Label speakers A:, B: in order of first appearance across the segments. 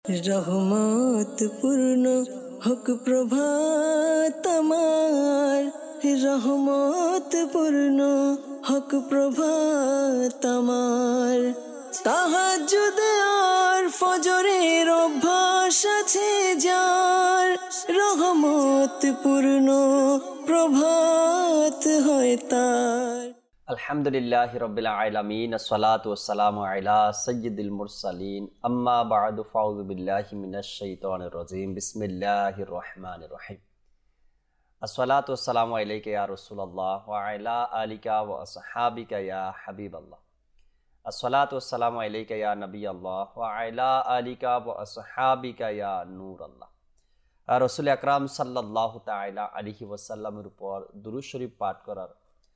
A: রহমত পূর্ণ হক প্রভাত আমার, রহমত পূর্ণ হক প্রভাত আমার। তাহাজ্জুদ আর ফজরের অভ্যাস আছে যার, রহমত পূর্ণ প্রভাত হয় তার।
B: আলহামদুলিল্লাহি রাব্বিল আলামিন, আসসালাতু ওয়াসসালামু আলা সাইয়্যিদিল মুরসালিন, আম্মা বা'দু, ফাউযু বিল্লাহি মিনাশ শাইতানির রাজীম, বিসমিল্লাহির রহমানির রহিম। আসসালাতু ওয়াসসালামু আলাইকা ইয়া রাসূলুল্লাহ ওয়া আলা আলিকা ওয়া আসহাবিকা ইয়া হাবিবাল্লাহ। আসসালাতু ওয়াসসালামু আলাইকা ইয়া নবিয়াল্লাহ ওয়া আলা আলিকা ওয়া আসহাবিকা ইয়া নূরাল্লাহ। রাসূল আকরাম সাল্লাল্লাহু তাআলা আলাইহি ওয়াসাল্লামের উপর দুরূদ শরীফ পাঠ করার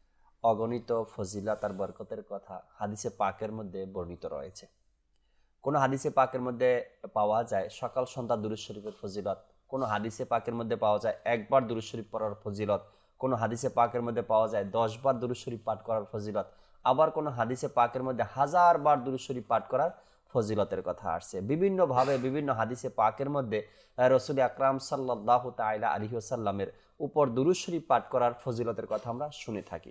B: অগণিত ফজিলত আর বরকতের কথা হাদিসে পাকের মধ্যে বর্ণিত রয়েছে। কোনো হাদিসে পাকের মধ্যে পাওয়া যায় সকাল সন্ধ্যা দুরূদ শরীফের ফজিলত, কোনো হাদিসে পাকের মধ্যে পাওয়া যায় একবার দুরূদ শরীফ পড়ার ফজিলত, কোনো হাদিসে পাকের মধ্যে পাওয়া যায় 10 বার দুরূদ শরীফ পাঠ করার ফজিলত, আবার কোনো হাদিসে পাকের মধ্যে 1000 বার দুরূদ শরীফ পাঠ করার ফজিলতের কথা আসছে। বিভিন্নভাবে বিভিন্ন হাদিসে পাকের মধ্যে রাসূল আকরাম সাল্লাল্লাহু তাআলা আলাইহি ওয়াসাল্লামের উপর দুরূদ শরীফ পাঠ করার ফজিলতের কথা আমরা শুনে থাকি।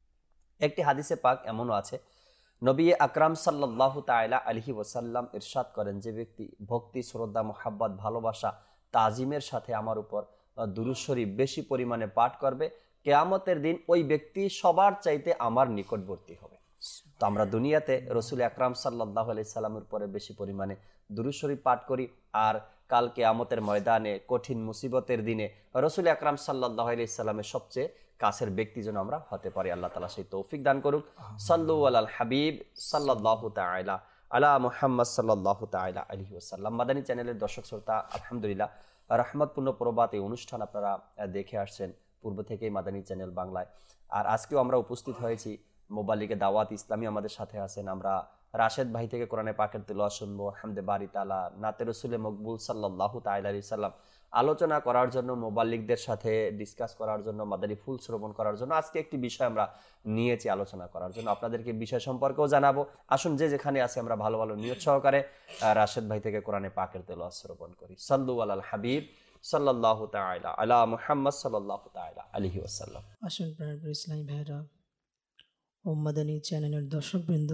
B: একটি হাদিসে পাক এমনও আছে, নবী আকরাম সাল্লাল্লাহু তাআলা আলাইহি ওয়াসাল্লাম ইরশাদ করেন, যে ব্যক্তি ভক্তি, শ্রদ্ধা, মোহাব্বত, ভালোবাসা, তাজিমের সাথে আমার উপর দুরূদ শরীফ বেশি পরিমাণে পাঠ করবে, কিয়ামতের দিন ওই ব্যক্তি সবার চাইতে আমার নিকটবর্তী হবে। তো আমরা দুনিয়াতে রাসূল আকরাম সাল্লাল্লাহু আলাইহি সাল্লামের উপরে বেশি পরিমাণে দুরূদ শরীফ পাঠ করি, আর কাল কিয়ামতের ময়দানে কঠিন মুসিবতের দিনে রাসূল আকরাম সাল্লাল্লাহু আলাইহি সাল্লামের সবচেয়ে কাছের ব্যক্তি যেন আমরা হতে পারি। আল্লাহ তাআলা সেই তৌফিক দান করুক। সাল্লু আলাল হাবিব সাল্লাল্লাহু তাআলা আলা মুহাম্মদ সাল্লাল্লাহু তাআলা আলাইহি ওয়াসাল্লাম। মাদানী চ্যানেলের দর্শক শ্রোতা, আলহামদুলিল্লাহ রহমতপূর্ণ প্রভাত এই অনুষ্ঠান আপনারা দেখে আসছেন পূর্ব থেকেই মাদানী চ্যানেল বাংলায়। আর আজকেও আমরা উপস্থিত হয়েছি মোবালিকে দাওয়াত ইসলামী, আমাদের সাথে আছেন। আমরা রাশেদ ভাই থেকে কোরআনে পাকের তিলাওয়াত শুনবো, হামদে বারি তাআলা, নাতে রাসূলে মকবুল সাল্লাল্লাহু তাআলা আলাইহি সাল্লাম আলোচনা করার জন্য, মোবাল্লিকদের সাথে ডিসকাস করার জন্য, মাদানী ফুল শ্রবণ করার জন্য আজকে একটি বিষয় আমরা নিয়েছি আলোচনা করার জন্য। আপনাদেরকে বিষয় সম্পর্কেও জানাবো। আসুন যে যেখানে আছি আমরা ভালো ভালো নিয়ত সহকারে রাশেদ ভাই থেকে কোরআনে পাকের তিলাওয়াত শ্রবণ করি। সাল্লু আলাল হাবিব সাল্লাল্লাহু তাআলা আলা মুহাম্মদ সাল্লাল্লাহু তাআলা আলাইহি ওয়াসাল্লাম।
A: আসুন প্রাণপ্রিয় ইসলামী ভাইরা ও মাদানী চ্যানেলের দর্শকবৃন্দ,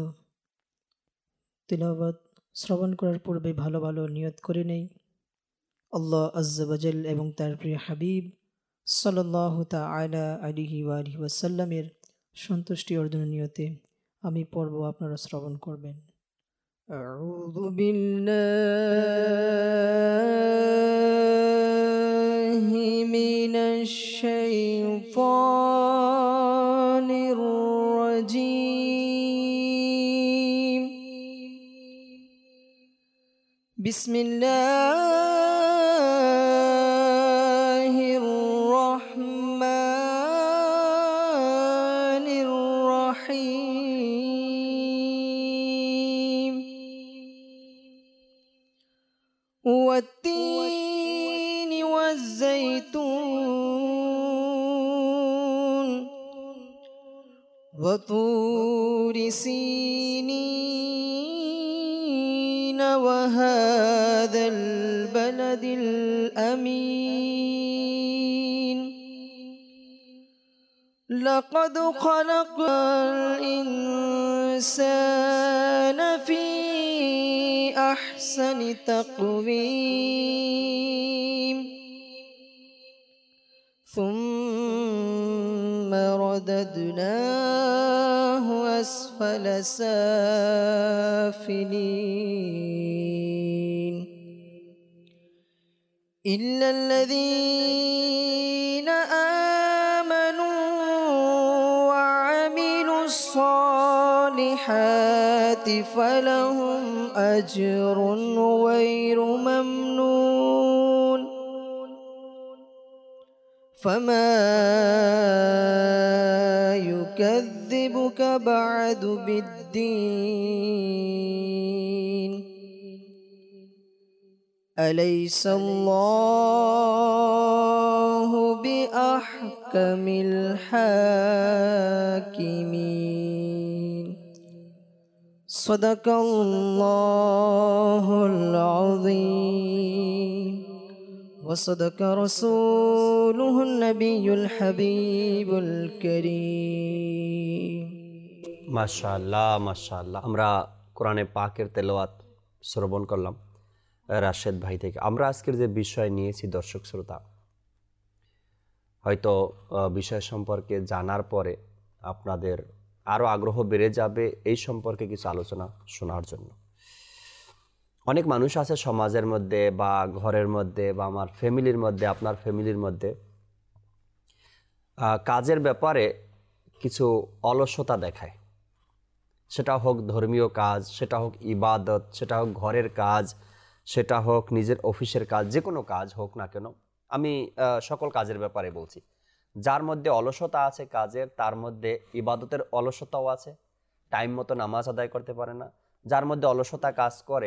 A: তিলাওয়াত শ্রবণ করার পূর্বে ভালো ভালো নিয়ত করে নেই আল্লাহ আজ্জা ওয়া জাল এবং তার প্রিয় হাবিব সাল্লাল্লাহু তাআলা আলাইহি ওয়া আলিহি ওয়াসাল্লামের সন্তুষ্টি অর্জনের নিয়তে আমি পড়ব, আপনারা শ্রবণ করবেন। আউযু বিল্লাহি মিনাশ শাইতানির রাজীম। বিসমিল্লাহির রহমানির রহিম। ওয়াত-তিনি ওয়াজ-যাইতুন ওয়া তুরি সিনিন ওয়া হাযাল বালাদিল আমিন। লাকাদ খালাকাল ইনসানা ফি আহসানি তাকওয়িম। সুম্মা রাদাদনাহু আসফালা সাফিলিন। ইল্লাল্লাযীনা আমানু ওয়া আমিলুস সালিহাতি ফালাহুম আজরুন গায়রু মামনুন। ফামা ইউকাযযিবুকা বা'দু বিদ্দীন। আলাইসাল্লাহু বিআহকামিল হাকিমিন। সাদাকাল্লাহুল আযীম ওয়া সাদাকা রাসূলুহুন নবিয়্যুল হাবিবুল কারীম।
B: মাশাআল্লাহ মাশাআল্লাহ। আমরা কোরআনে পাকের তেলাওয়াত শ্রবণ করলাম রাশেদ ভাই থেকে। আমরা আজকের যে বিষয় নিয়েছি দর্শক শ্রোতা, হয়তো বিষয় সম্পর্কে জানার পরে আপনাদের আরও আগ্রহ বেড়ে যাবে এই সম্পর্কে কিছু আলোচনা শোনার জন্য। অনেক মানুষ আছে সমাজের মধ্যে বা ঘরের মধ্যে বা আমার ফ্যামিলির মধ্যে, আপনার ফ্যামিলির মধ্যে কাজের ব্যাপারে কিছু অলসতা দেখায়। সেটা হোক ধর্মীয় কাজ, সেটা হোক ইবাদত, সেটা হোক ঘরের কাজ, সেটা হোক নিজের অফিসের কাজ, যে কোনো কাজ হোক না কেন, আমি সকল কাজের ব্যাপারে বলছি। যার মধ্যে অলসতা আছে কাজের, তার মধ্যে ইবাদতের অলসতাও আছে, টাইম মতো নামাজ আদায় করতে পারে না। যার মধ্যে অলসতা কাজ করে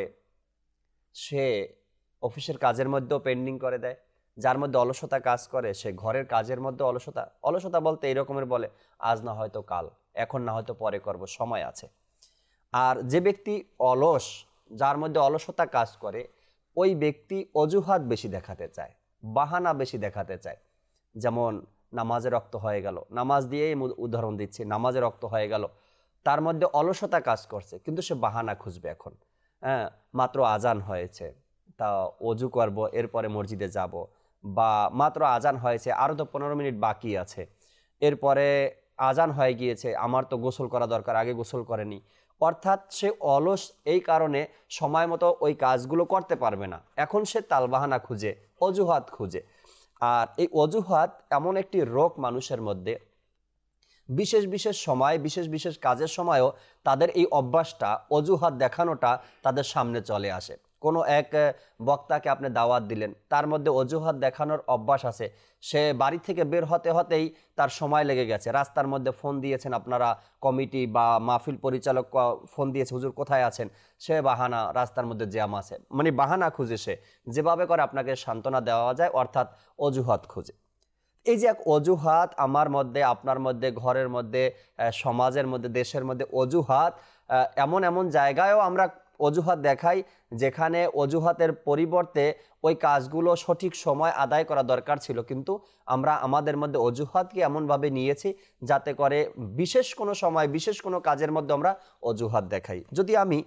B: সে অফিসের কাজের মধ্যেও পেন্ডিং করে দেয়। যার মধ্যে অলসতা কাজ করে সে ঘরের কাজের মধ্যে অলসতা বলতে এই রকমের বলে, আজ না হয়তো কাল, এখন না হয়তো পরে করব, সময় আছে। আর যে ব্যক্তি অলস, যার মধ্যে অলসতা কাজ করে, ওই ব্যক্তি অজুহাত বেশি দেখাতে চায়, বাহানা বেশি দেখাতে চায়। যেমন নামাজে রক্ত হয়ে গেল, নামাজ দিয়েই উদাহরণ দিচ্ছি, নামাজে রক্ত হয়ে গেল, তার মধ্যে অলসতা কাজ করছে কিন্তু সে বাহানা খুঁজবে। এখন মাত্র আজান হয়েছে, তা অজু করব, এরপরে মসজিদে যাব, বা মাত্র আজান হয়েছে আরও তো 15 মিনিট বাকি আছে, এরপরে আজান হয়ে গিয়েছে, আমার তো গোসল করা দরকার, আগে গোসল করেনি। অর্থাৎ সে অলস এই কারণে সময় মতো ওই কাজগুলো করতে পারবে না। এখন সে তালবাহানা খুঁজে, অজুহাত খুঁজে। আর এই অজুহাত এমন একটি রোগ মানুষের মধ্যে, বিশেষ বিশেষ সময়, বিশেষ বিশেষ কাজের সময়ও তাদের এই অভ্যাসটা, অজুহাত দেখানোটা তাদের সামনে চলে আসে। কোনো এক বক্তাকে আপনি দাওয়াত দিলেন, তার মধ্যে অজুহাত দেখানোর অভ্যাস আছে। সে বাড়ি থেকে বের হতে হতেই তার সময় লেগে গেছে, রাস্তার মধ্যে ফোন দিয়েছেন আপনারা, কমিটি বা মাহফিল পরিচালক ফোন দিয়েছে, হুজুর কোথায় আছেন, সে বাহানা, রাস্তার মধ্যে জ্যাম আছে, মানে বাহানা খুঁজে সে যেভাবে করে আপনাকে সান্ত্বনা দেওয়া যায়, অর্থাৎ অজুহাত খুঁজে। এই যে এক অজুহাত আমার মধ্যে, আপনার মধ্যে, ঘরের মধ্যে, সমাজের মধ্যে, দেশের মধ্যে অজুহাত, এমন এমন জায়গায়ও আমরা অজুহাত দেখাই যেখানে অজুহাতের পরিবর্তে ওই কাজগুলো সঠিক সময় আদায় করা দরকার ছিল, কিন্তু আমরা আমাদের মধ্যে অজুহাতকে এমনভাবে নিয়েছি যাতে করে বিশেষ কোনো সময়, বিশেষ কোনো কাজের মধ্যে আমরা অজুহাত দেখাই। যদি আমি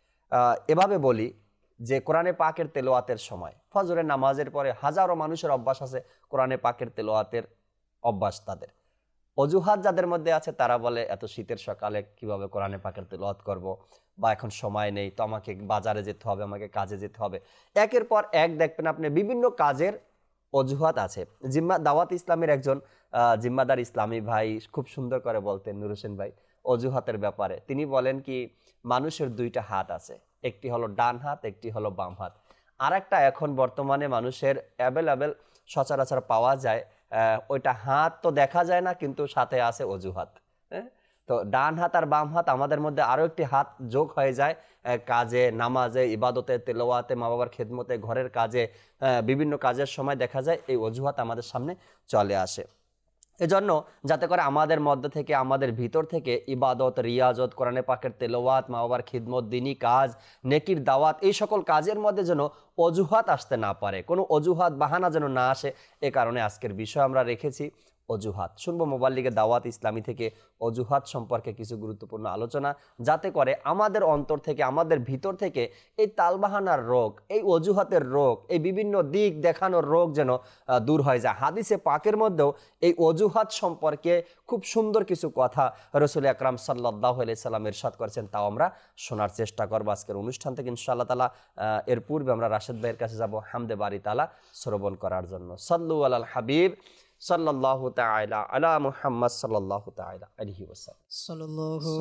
B: এভাবে বলি যে কোরআনে পাকের তেলাওয়াতের সময়, ফজরের নামাজের পরে হাজারো মানুষের অভ্যাস আছে কোরআনে পাকের তেলাওয়াতের অভ্যাস তাদের। অজুহাত যাদের মধ্যে আছে তারা বলে, এত শীতের সকালে কিভাবে কোরআনে পাকের তেলাওয়াত করব, বা এখন সময় নেই, তো আমাকে বাজারে যেতে হবে, আমাকে কাজে যেতে হবে। একের পর এক দেখবেন আপনি বিভিন্ন কাজের অজুহাত আছে। দাওয়াত ইসলামের একজন জিম্মাদার ইসলামী ভাই খুব সুন্দর করে বলতেন, নুর হোসেন ভাই, অজুহাতের ব্যাপারে। তিনি বলেন কি, মানুষের দুইটা হাত আছে, একটি হলো ডান হাত, একটি হলো বাম হাত। আর একটা এখন বর্তমানে মানুষের অ্যাভেলেবেল সচরাচর পাওয়া যায়, ওইটা হাত তো দেখা যায় না, কিন্তু সাথে আছে অজুহাত। হ্যাঁ, তো ডান হাত আর বাম হাত, আমাদের মধ্যে আরো একটি হাত যোগ হয়ে যায় কাজে, নামাজে, ইবাদতে, তেলাওয়াতে, মা বাবার খেদমতে, ঘরের কাজে, বিভিন্ন কাজের সময় দেখা যায় এই অজুহাত আমাদের সামনে চলে আসে। এজন্য যাতে করে আমাদের মধ্য থেকে, আমাদের ভিতর থেকে ইবাদত, রিয়াজত, কোরআনে পাকের তেলাওয়াত, মা বাবার খিদমত, দিনী কাজ, নেকির দাওয়াত, এই সকল কাজের মধ্যে যেন অজুহাত আসতে না পারে, কোনো অজুহাত বাহানা যেন না আসে, এ কারণে আজকের বিষয় আমরা রেখেছি অজুহাত। শুনবো মোবাল্লিগে দাওয়াত ইসলামী থেকে অজুহাত সম্পর্কে কিছু গুরুত্বপূর্ণ আলোচনা, যাতে করে আমাদের অন্তর থেকে, আমাদের ভিতর থেকে এই তালবাহানার রোগ, এই অজুহাতের রোগ, এই বিভিন্ন দিক দেখানোর রোগ যেন দূর হয়ে যায়। হাদিসে পাকের মধ্যেও এই অজুহাত সম্পর্কে খুব সুন্দর কিছু কথা রাসূল আকরাম সাল্লাল্লাহু আলাইহি সাল্লাম ইরশাদ করেছেন, তাও আমরা শোনার চেষ্টা করব আজকের অনুষ্ঠান থেকে ইনশাআল্লাহ তাআলা। এর পূর্বে আমরা রাশেদ ভাইয়ের কাছে যাব হামদে বারি তাআলা শ্রবণ করার জন্য। সাল্লু আলাল হাবিব সাল্লাল্লাহু তাআলা আলা মুহাম্মদ সাল্লাল্লাহু তাআলা আলাইহি ওয়াসাল্লাম।
A: সাল্লাল্লাহু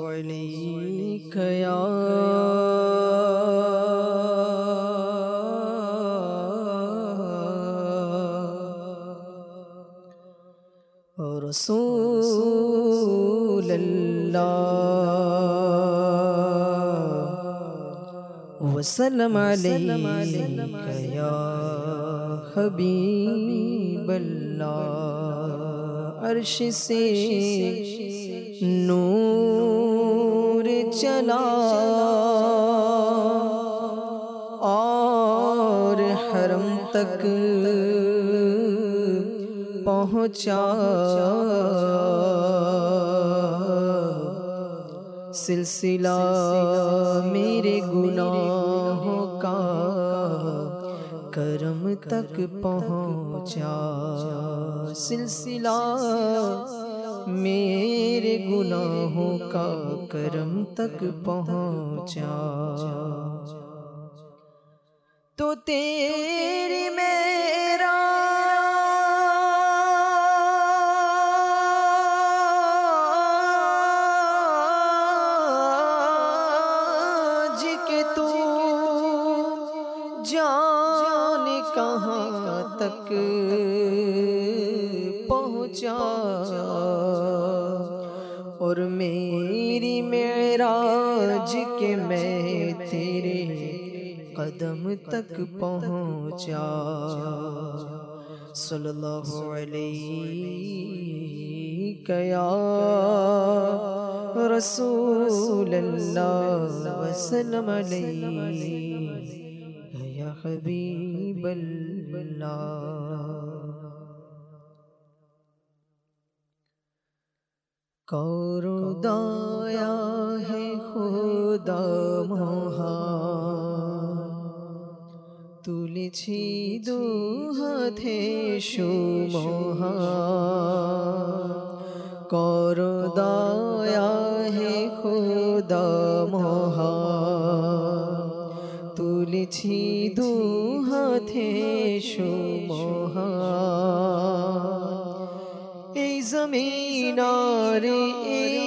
A: আলাইকা ইয়া রাসূলুল্লাহ ওয়া সাল্লাম আলাইকা ইয়া হাবিবাল্লাহ। अर्श से नूर चला और हरम तक पहुँचा। सिलसिला मेरे गुनाहों का करम तक पहुँचा। सिलसिला मेरे गुनाहों का करम तक पहुँचा। तो तेरी मेरा के तू जाने कहाँ तक पहुँचा। और मेरी मेराज के मैं तेरे कदम तक पहुँचा। सल्लल्लाहु अलैहि या रसूल अल्लाह वसल्लम अलैहि या हबीब अल्लाह। करो दया है खुदा মহান, তুলেছি দু হাতে সুমহান। করো দয়া হে খুদা মহান, তুলেছি দু হাতে সুমহান। এই জমিন আর এই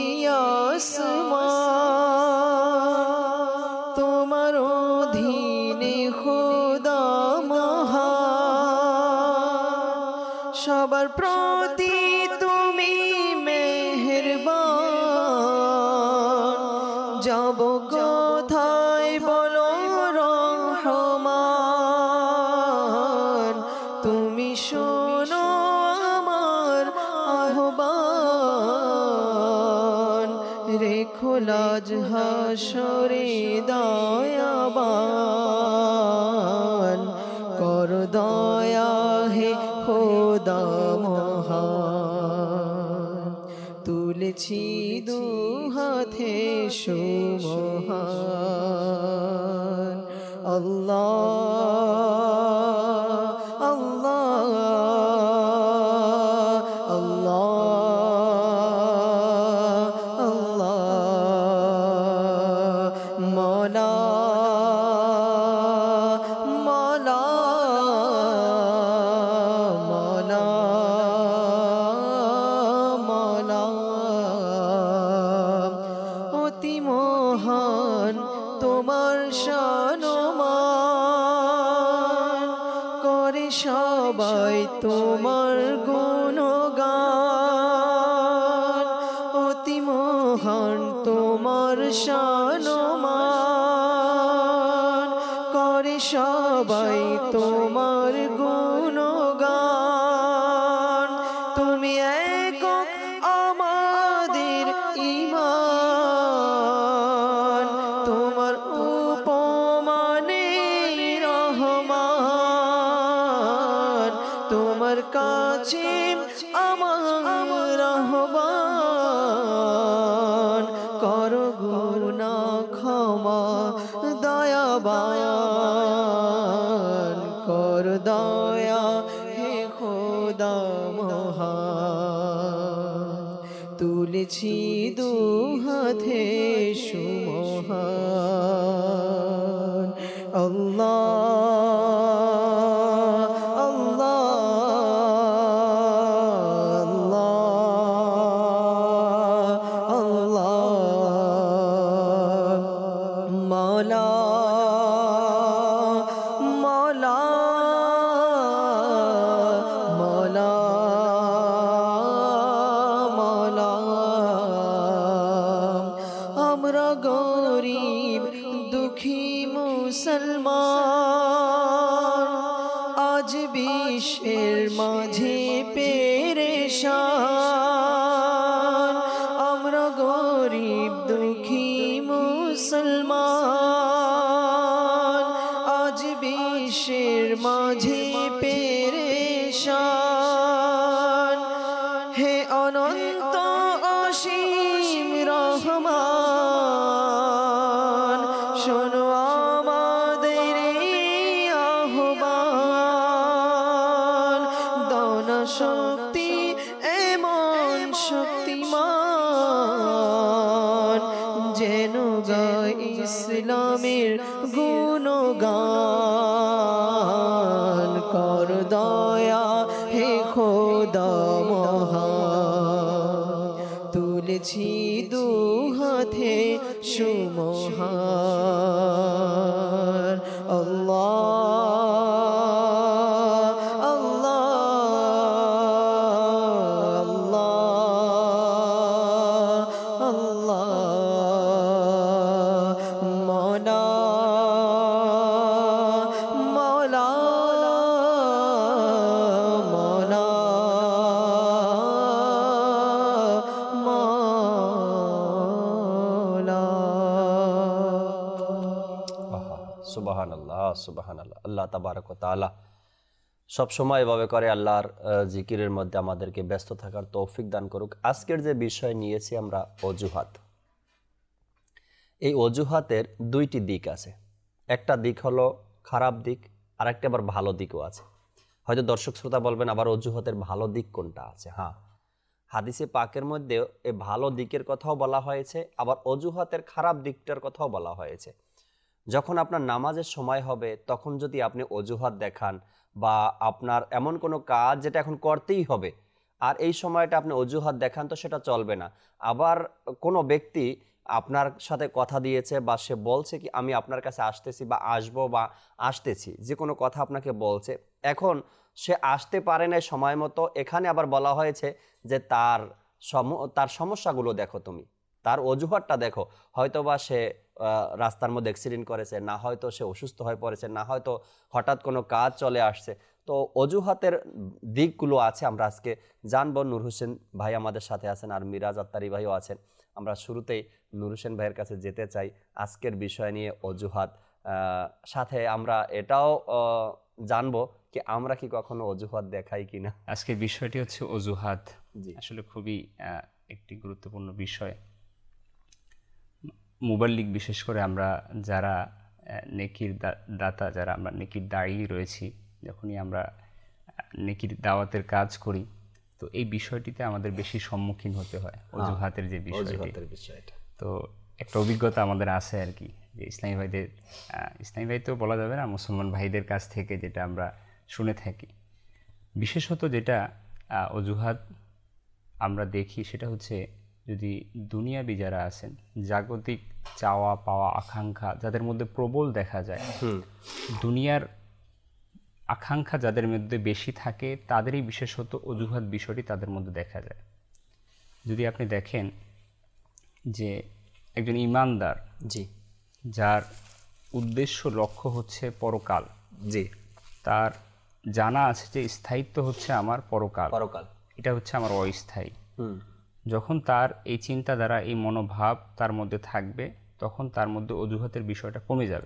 A: আসমান তোমার অধীনে খোদা মহান। সবার প্রতি তুমি মেহেরবান, যাব কোথায় বলো রহমান। তুমি শোনো আমার আহ্বান, রেখো লাজ হাসরে দয়াবান। কর দয়া হে খোদা মহান, তুলেছি দু হাতে সুমহান। আল্লাহ আল্লাহ আল্লাহ আল্লাহ। মওলা মওলা মওলা মওলা। অতি মহান তোমার শান মান, করে সবাই তোমার গুণগান। অতি মহান তোমার শান মান, করে সবাই তোমার গুণগান। তুমি একক আমাদের ঈমান, তোমার উপমানে রহমান। তোমার কাছে আমার আহ্বান, করো গুনাহ ক্ষমা দয়াবান। কর দয়া হে খোদা মহান, তুলেছি দু হাতে সুমহান। আল্লাহ আল্লাহ আল্লাহ আল্লাহ। মওলা মওলা মওলা মওলা। আমরা গরিব দুঃখী মুসলমান, আজ বিশ্বের মাঝে পেরেশান। আমরা গরিব দুঃখী মাঝে পেরেশান, হে অনন্ত অসীম রহমান, শোনো আমাদের আহ্বান, দানা শক্তি এমন শক্তিমান, যেন গায় ইসলামের গুণগান, কর দয়া হে খোদা মহান, তুলেছি দু হাতে সুমহান, আল্লাহ আল্লাহ আল্লাহ আল্লাহ, মওলা মওলা মওলা মওলা।
B: সুবহানাল্লাহ সুবহানাল্লাহ। আল্লাহ তাবারক ওয়া তাআলা সব সময় এভাবে করে আল্লাহর জিকিরের মধ্যে আমাদেরকে ব্যস্ত থাকার তৌফিক দান করুক। আজকের যে বিষয় নিয়েছি আমরা অজুহাত, এই অজুহাতের দুইটি দিক আছে। একটা দিক হলো খারাপ দিক, আর একটা আবার ভালো দিকও আছে। হয়তো দর্শক শ্রোতা বলবেন আবার অজুহাতের ভালো দিক কোনটা আছে? হ্যাঁ, হাদিসে পাকের মধ্যে এই ভালো দিকের কথাও বলা হয়েছে, আবার অজুহাতের খারাপ দিকটার কথাও বলা হয়েছে। যখন আপনার নামাজের সময় হবে তখন যদি আপনি অজুহাত দেখান, বা আপনার এমন কোনো কাজ যেটা এখন করতেই হবে আর এই সময়টা আপনি অজুহাত দেখান, তো সেটা চলবে না। আবার কোনো ব্যক্তি আপনার সাথে কথা দিয়েছে বা সে বলছে কি আমি আপনার কাছে আসতেছি বা আসবো বা আসতেছি, যে কোনো কথা আপনাকে বলছে, এখন সে আসতে পারে না সময় মতো, এখানে আবার বলা হয়েছে যে তার সমস্যাগুলো দেখো, তুমি তার অজুহাতটা দেখো। হয়তো বা সে রাস্তার মধ্যে অ্যাক্সিডেন্ট করেছে, না হয়তো সে অসুস্থ হয়ে পড়েছে, না হয়তো হঠাৎ কোনো কাজ চলে আসছে। তো অজুহাতের দিকগুলো আছে, আমরা আজকে জানবো। নূর হোসেন ভাই আমাদের সাথে আছেন, আর মিরাজ আত্তারি ভাইও আছেন। আমরা শুরুতেই নূর হোসেন ভাইয়ের কাছে যেতে চাই আজকের বিষয় নিয়ে অজুহাত। সাথে আমরা এটাও জানবো কি আমরা কি কখনো অজুহাত দেখাই কিনা।
C: আজকের বিষয়টি হচ্ছে অজুহাত। আসলে খুবই একটি গুরুত্বপূর্ণ বিষয়। মুবাল্লিগ, বিশেষ করে আমরা যারা নেকির দাতা, যারা আমরা নেকির দায়ী রয়েছি, যখনই আমরা নেকির দাওয়াতের কাজ করি, তো এই বিষয়টিতে আমাদের বেশি সম্মুখীন হতে হয়, অজুহাতের যে বিষয়টা। তো একটা অভিজ্ঞতা আমাদের আছে আর কি, যে ইসলামী ভাই তো বলা যাবে না, মুসলমান ভাইদের কাছ থেকে যেটা আমরা শুনে থাকি। বিশেষত যেটা অজুহাত আমরা দেখি সেটা হচ্ছে, যদি দুনিয়াবি যারা আছেন, জাগতিক চাওয়া পাওয়া আকাঙ্ক্ষা যাদের মধ্যে প্রবল দেখা যায়, দুনিয়ার আকাঙ্ক্ষা যাদের মধ্যে বেশি থাকে, তাদেরই বিশেষত অজুহাত বিষয়টি তাদের মধ্যে দেখা যায়। যদি আপনি দেখেন যে একজন ইমানদার, যার উদ্দেশ্য লক্ষ্য হচ্ছে পরকাল, তার জানা আছে যে স্থায়িত্ব হচ্ছে আমার পরকাল, এটা হচ্ছে আমার অস্থায়ী। যখন তার এই চিন্তাধারা, এই মনোভাব তার মধ্যে থাকবে, তখন তার মধ্যে অজুহাতের বিষয়টা কমে যাবে।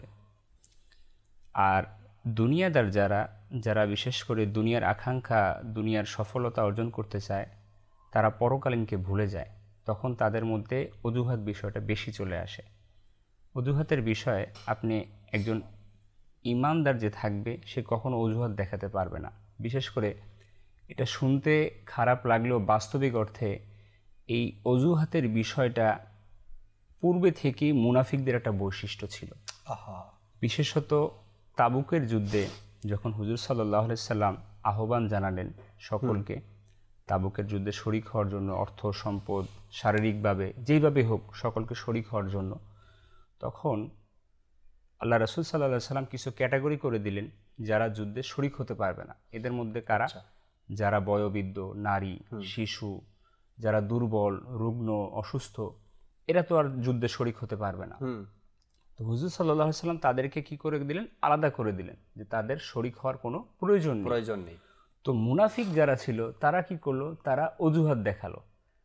C: আর দুনিয়াদার যারা বিশেষ করে দুনিয়ার আকাঙ্ক্ষা, দুনিয়ার সফলতা অর্জন করতে চায়, তারা পরকালীনকে ভুলে যায়, তখন তাদের মধ্যে অজুহাত বিষয়টা বেশি চলে আসে। অজুহাতের বিষয়ে আপনি একজন ইমানদার যে থাকবে, সে কখনো অজুহাত দেখাতে পারবে না। বিশেষ করে এটা শুনতে খারাপ লাগলেও বাস্তবিক অর্থে এই অজুহাতের বিষয়টা পূর্বে থেকেই মুনাফিকদের একটা বৈশিষ্ট্য ছিল। বিশেষত তাবুকের যুদ্ধে যখন হুজুর সাল্লাল্লাহু আলাইহি সাল্লাম আহ্বান জানালেন সকলকে তাবুকের যুদ্ধে শরিক হওয়ার জন্য, অর্থ সম্পদ শারীরিকভাবে যেইভাবে হোক সকলকে শরিক হওয়ার জন্য, তখন আল্লাহ রাসূল সাল্লাল্লাহু আলাইহি সাল্লাম কিছু ক্যাটাগরি করে দিলেন যারা যুদ্ধে শরিক হতে পারবে না। এদের মধ্যে কারা? যারা বয়োবৃদ্ধ, নারী, শিশু, যারা দুর্বল, রুগ্ন, অসুস্থ, এরা তো আর যুদ্ধে শরিক হতে পারবে না। তো হুজুর সাল্লাল্লাহু আলাইহি সাল্লাম তাদেরকে কি করে দিলেন? আলাদা করে দিলেন, যে তাদের শরিক হওয়ার কোনো প্রয়োজন নেই। তো মুনাফিক যারা ছিল তারা কি করলো? তারা অজুহাত দেখালো।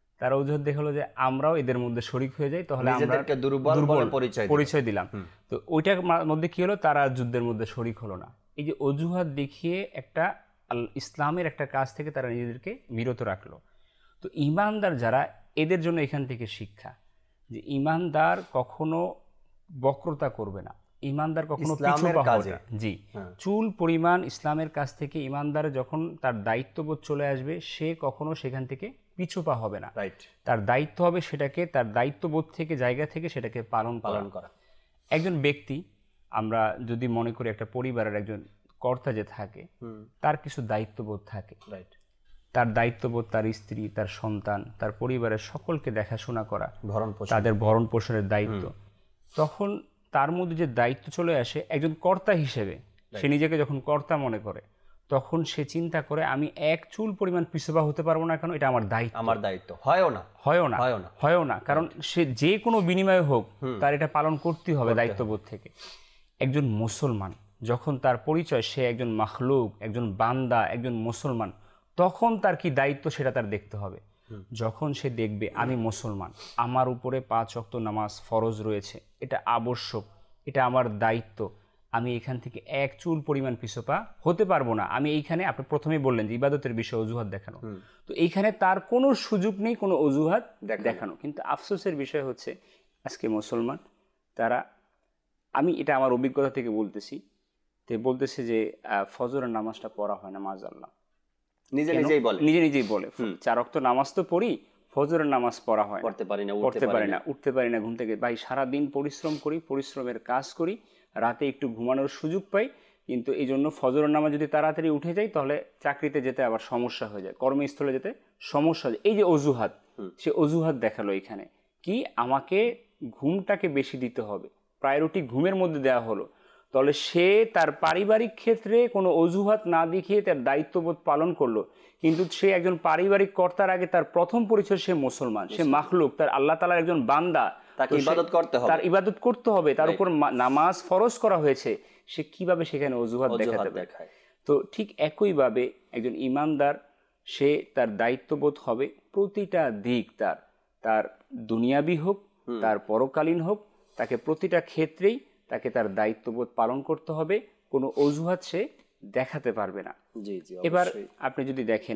C: যে আমরাও এদের মধ্যে শরিক হয়ে যাই, তাহলে আমরা দুর্বল পরিচয় দিলাম। তো ওইটার মধ্যে কি হলো? তারা যুদ্ধের মধ্যে শরিক হলো না। এই যে অজুহাত দেখিয়ে একটা ইসলামের একটা কাজ থেকে তারা নিজেদেরকে বিরত রাখলো। তো ইমানদার যারা, এদের জন্য এখান থেকে শিক্ষা যে ইমানদার কখনো বক্রতা করবে না, ইমানদার কখনো পিছু পা হবে না। জি, চুল পরিমাণ ইসলামের কাছ থেকে ইমানদার যখন তার দায়িত্ববোধ চলে আসবে, সে কখনো সেখান থেকে পিছু পা হবে না। তার দায়িত্ব হবে সেটাকে, তার দায়িত্ববোধ থেকে জায়গা থেকে সেটাকে পালন করা। একজন ব্যক্তি, আমরা যদি মনে করি একটা পরিবারের একজন কর্তা যে থাকে, তার কিছু দায়িত্ববোধ থাকে। তার দায়িত্ববোধ তার স্ত্রী, তার সন্তান, তার পরিবারের সকলকে দেখাশোনা করা, তাদের ভরণ পোষণের দায়িত্ব। তখন তার মধ্যে যে দায়িত্ব চলে আসে একজন কর্তা হিসেবে, সে নিজেকে যখন কর্তা মনে করে, তখন সে চিন্তা করে আমি এক চুল পরিমাণ পিছুপা হতে পারবো না, কেন এটা আমার দায়িত্ব। হয়ও না, কারণ সে যে কোনো বিনিময়ে হোক তার এটা পালন করতেই হবে দায়িত্ববোধ থেকে। একজন মুসলমান যখন তার পরিচয় সে একজন মাখলুক, একজন বান্দা, একজন মুসলমান, তখন তার কি দায়িত্ব সেটা তার দেখতে হবে। যখন সে দেখবে আমি মুসলমান, আমার উপরে 5 ওয়াক্ত নামাজ ফরজ রয়েছে, এটা আবশ্যক, এটা আমার দায়িত্ব, আমি এখান থেকে এক চুল পরিমাণ পিছপা হতে পারবো না। আমি এইখানে, আপনি প্রথমেই বললেন যে ইবাদতের বিষয়ে অজুহাত দেখানো, তো এইখানে তার কোনো সুযোগ নেই কোনো অজুহাত দেখানো। কিন্তু আফসোসের বিষয় হচ্ছে আজকে মুসলমান তারা, আমি এটা আমার অভিজ্ঞতা থেকে বলতেছে যে ফজরের নামাজটা পড়া হয় না, মাযআল্লাহ, নিজে নিজেই বলে 4 ওয়াক্ত নামাজ তো পড়ি, ফজরের নামাজ পড়া হয়, পড়তে পারি না ঘুম থেকে। ভাই, সারাদিন পরিশ্রম করি, পরিশ্রমের কাজ করি, রাতে একটু ঘুমানোর সুযোগ পাই, কিন্তু এই জন্য ফজরের নামাজ যদি তাড়াতাড়ি উঠে যাই তাহলে চাকরিতে যেতে আবার সমস্যা হয়ে যায়, কর্মস্থলে যেতে সমস্যা হয়ে যায়। এই যে অজুহাত, সে অজুহাত দেখালো এখানে কি, আমাকে ঘুমটাকে বেশি দিতে হবে, প্রায়োরিটি ঘুমের মধ্যে দেওয়া হলো। তাহলে সে তার পারিবারিক ক্ষেত্রে কোনো অজুহাত না দেখিয়ে তার দায়িত্ববোধ পালন করলো, কিন্তু সে একজন পারিবারিক কর্তার আগে তার প্রথম পরিচয় সে মুসলমান, সে মাখলুক, তার আল্লাহ তাআলার একজন বান্দা, তার ইবাদত করতে হবে, তার উপর নামাজ ফরজ করা হয়েছে, সে কিভাবে সেখানে অজুহাত দেখায়? তো ঠিক একইভাবে একজন ইমানদার, সে তার দায়িত্ববোধ হবে প্রতিটা দিক, তার দুনিয়াবি হোক, তার পরকালীন হোক, তাকে প্রতিটা ক্ষেত্রেই তাকে তার দায়িত্ববোধ পালন করতে হবে, কোনো অজুহাত সে দেখাতে পারবে না। এবার আপনি যদি দেখেন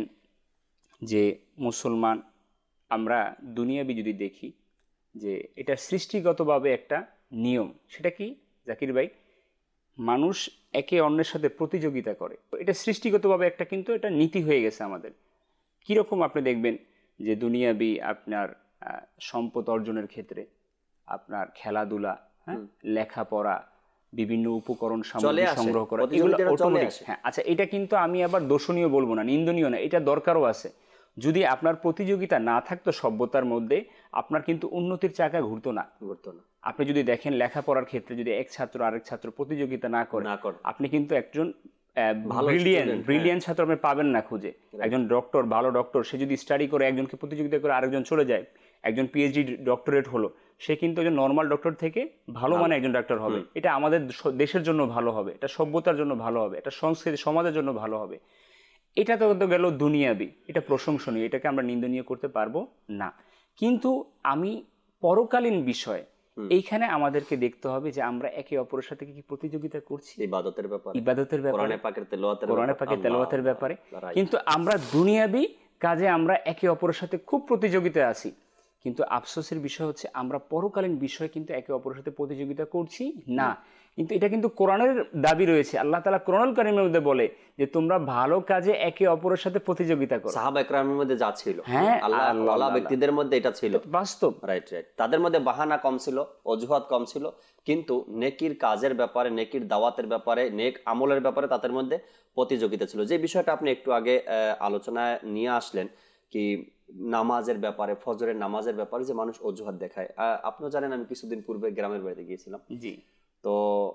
C: যে মুসলমান, আমরা দুনিয়াবি যদি দেখি যে এটা সৃষ্টিগতভাবে একটা নিয়ম, সেটা কি জাকির ভাই? মানুষ একে অন্যের সাথে প্রতিযোগিতা করে, এটা সৃষ্টিগতভাবে একটা, কিন্তু এটা নীতি হয়ে গেছে আমাদের। কীরকম আপনি দেখবেন যে দুনিয়াবি আপনার সম্পদ অর্জনের ক্ষেত্রে, আপনার খেলাধুলা, লেখাপড়া, বিভিন্ন উপকরণ সামগ্রী সংগ্রহ করা, এগুলো অটোমেটিক। হ্যাঁ, আচ্ছা, এটা কিন্তু আমি আবার দোষণীয় বলবো না, নিন্দনীয় না, এটা দরকারও আছে। যদি আপনার প্রতিযোগিতা না থাকতো সভ্যতার মধ্যে, আপনার কিন্তু উন্নতির চাকা ঘুরতো না। আপনি যদি দেখেন লেখাপড়ার ক্ষেত্রে যদি এক ছাত্র আরেক ছাত্র প্রতিযোগিতা না করে, আপনি কিন্তু একজন ব্রিলিয়ান্ট ছাত্র আপনি পাবেন না খুঁজে। একজন ডক্টর, ভালো ডক্টর, সে যদি স্টাডি করে একজনকে প্রতিযোগিতা করে আরেকজন চলে যায়, একজন পিএইচডি ডক্টরেট হলো, সে কিন্তু একজন নর্মাল ডক্টর থেকে ভালো মানে একজন ডাক্তার হবে। এটা আমাদের দেশের জন্য ভালো হবে, এটা সভ্যতার জন্য ভালো হবে, এটা সংস্কৃতি সমাজের জন্য ভালো হবে। এটা তো গেল দুনিয়াবি, এটা প্রশংসনীয়, এটাকে আমরা নিন্দনীয় করতে পারবো না। কিন্তু আমি পরকালীন বিষয়, এইখানে আমাদেরকে দেখতে হবে যে আমরা একে অপরের সাথে কি প্রতিযোগিতা করছি ইবাদতের ব্যাপারে, কোরআনে পাকের তেলাওয়াতের ব্যাপারে। কিন্তু আমরা দুনিয়াবি কাজে আমরা একে অপরের সাথে খুব প্রতিযোগিতায় আছি, কিন্তু আফসোসের বিষয় হচ্ছে আমরা পরকালীন বিষয়ে কিন্তু একে অপরের সাথে প্রতিযোগিতা করছি না। কিন্তু এটা কিন্তু কোরআনের দাবি রয়েছে, আল্লাহ তাআলা কোরআনুল কারীমের মধ্যে বলে যে তোমরা ভালো কাজে একে অপরের সাথে প্রতিযোগিতা করো।
B: সাহাবা ইকরামের মধ্যে যা ছিল, হ্যাঁ, আল্লাহ ব্যক্তিদের মধ্যে এটা ছিল
C: বাস্তব।
B: রাইট। তাদের মধ্যে বাহানা কম ছিল, অজুহাত কম ছিল, কিন্তু নেকির কাজের ব্যাপারে, নেকির দাওয়াতের ব্যাপারে, নেক আমলের ব্যাপারে তাদের মধ্যে প্রতিযোগিতা ছিল। যে বিষয়টা আপনি একটু আগে আলোচনায় নিয়ে আসলেন, কি নামাজের ব্যাপারে, ফজরের নামাজের ব্যাপারে যে মানুষ অজুহাত দেখায়। আপনিও জানেন, আমি কিছুদিন পূর্বে গ্রামের বাড়িতে গিয়েছিলাম। জি। তো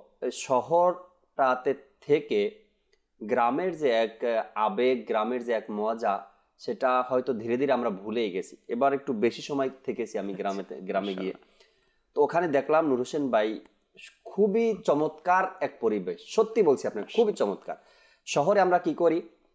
B: শহরটাতে থেকে গ্রামের যে এক আবেগ, গ্রামের যে এক মজা, সেটা হয়তো ধীরে ধীরে আমরা ভুলেই গেছি। এবার একটু বেশি সময় থেকেছি আমি গ্রামে গিয়ে, তো ওখানে দেখলাম নূর হোসেন ভাই, খুবই চমৎকার এক পরিবেশ, সত্যি বলছি আপনাকে, খুবই চমৎকার। শহরে আমরা কি করি,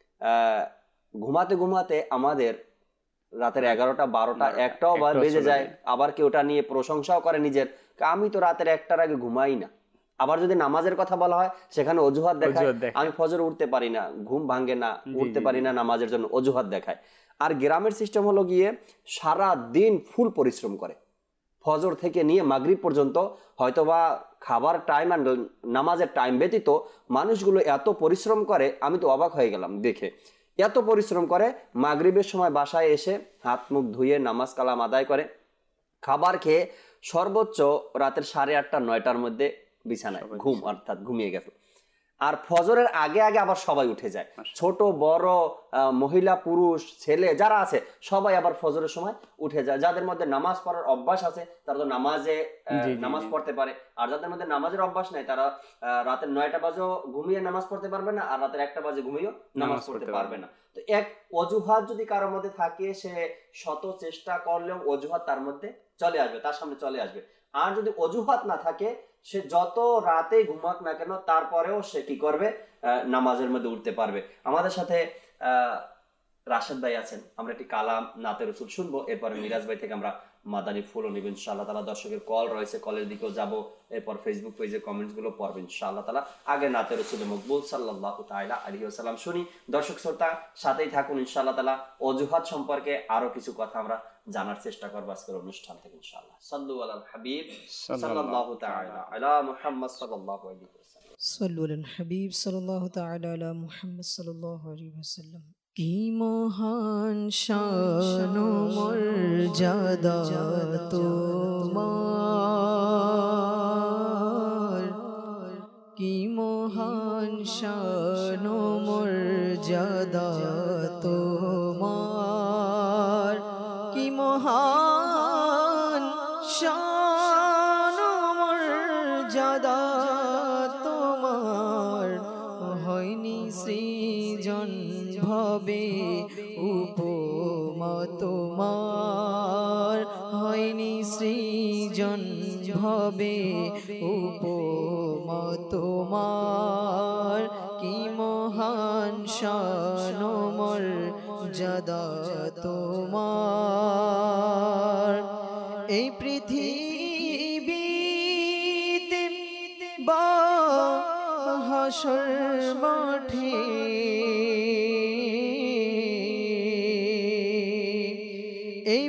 B: ঘুমাতে ঘুমাতে আমাদের রাতের 11টা 12টা 1টাও বেজে যায়, আবার কেউ ওটা নিয়ে প্রশংসাও করে নিজের, আমি তো রাতের 1টার আগে ঘুমাই না। আবার যদি নামাজের কথা বলা হয় সেখানে অজুহাত দেখায়,
C: অজুহাত দেখায়।
B: আমি ফজর উঠতে পারি না, ঘুম ভাঙ্গে না, উঠতে পারি না নামাজের জন্য, অজুহাত দেখায়। আর গ্রামের সিস্টেম হলো গিয়ে সারা দিন ফুল পরিশ্রম করে, ফজর থেকে নিয়ে মাগরিব পর্যন্ত, হয়তোবা খাবার টাইম আর নামাজের টাইম ব্যতীত মানুষগুলো এত পরিশ্রম করে, আমি তো অবাক হয়ে গেলাম দেখে। এত পরিশ্রম করে, মাগরিবের সময় বাসায় এসে হাত মুখ ধুয়ে নামাজ কালাম আদায় করে, খাবার খেয়ে সর্বোচ্চ রাতের 8:30 9টার মধ্যে বিছানায় ঘুম, অর্থাৎ ঘুমিয়ে গেছে। আর ফজরের আগে আগে আবার সবাই উঠে যায়, ছোট বড় মহিলা পুরুষ ছেলে যারা আছে সবাই আবার ফজরের সময় উঠে যায়। যাদের মধ্যে নামাজ পড়ার অভ্যাস আছে তারা তো নামাজ পড়তে পারে, আর যাদের মধ্যে নামাজের অভ্যাস নাই তারা রাতের 9টা বাজেও ঘুমিয়ে নামাজ পড়তে পারবে না, আর রাতের 1টা বাজে ঘুমিয়েও নামাজ পড়তে পারবে না। তো এক অজুহাত যদি কারোর মধ্যে থাকে, সে শত চেষ্টা করলেও অজুহাত তার মধ্যে চলে আসবে, তার সামনে চলে আসবে। আর যদি অজুহাত না থাকে, সে যত রাতে ঘুমাক না কেন তারপরেও সে কি করবে, নামাজের মধ্যে উঠতে পারবে। আমাদের সাথে রাশেদ ভাই আছেন, আমরা একটি কালাম নাতে রসুল শুনবো, এরপরে মিরাজ ভাই থেকে আমরা মাদানী ফুলও নিব ইনশাআল্লাহ তাআলা। দর্শকের কল রয়েছে, কলের দিকেও যাব, এরপর ফেসবুক পেজে কমেন্টস গুলো পড়বেন ইনশাআল্লাহ তাআলা। আগে নাতে রসুল মকবুল সাল্লাল্লাহু তাআলা আলাইহি ওয়াসাল্লাম শুনি। দর্শক শ্রোতা সাথেই থাকুন ইনশাআল্লাহ তাআলা। অজুহাত সম্পর্কে আরো কিছু কথা আমরা জানার চেষ্টা করব আজকের অনুষ্ঠান থেকে ইনশাআল্লাহ। সাল্লু আলাল হাবিব সাল্লাল্লাহু তাআলা আলা মুহাম্মদ সাল্লাল্লাহু আলাইহি ওয়াসাল্লাম।
A: সাল্লু আলাল হাবিব সাল্লাল্লাহু তাআলা আলা মুহাম্মদ সাল্লাল্লাহু আলাইহি ওয়াসাল্লাম। কি মহান শান ও মর্যাদা তোমার, কি মহান শান ও মর্যাদা তোমার, কি মহান শান ও মর্যাদা তোমার, হয়নি সৃজন ভবে উপমা তোমার, হয়নি সৃজন ভবে উপমা তোমার, কি মহান শান ও মর্যাদা তোমার। এই পৃথিবীতে বা হাসর মাঠে এই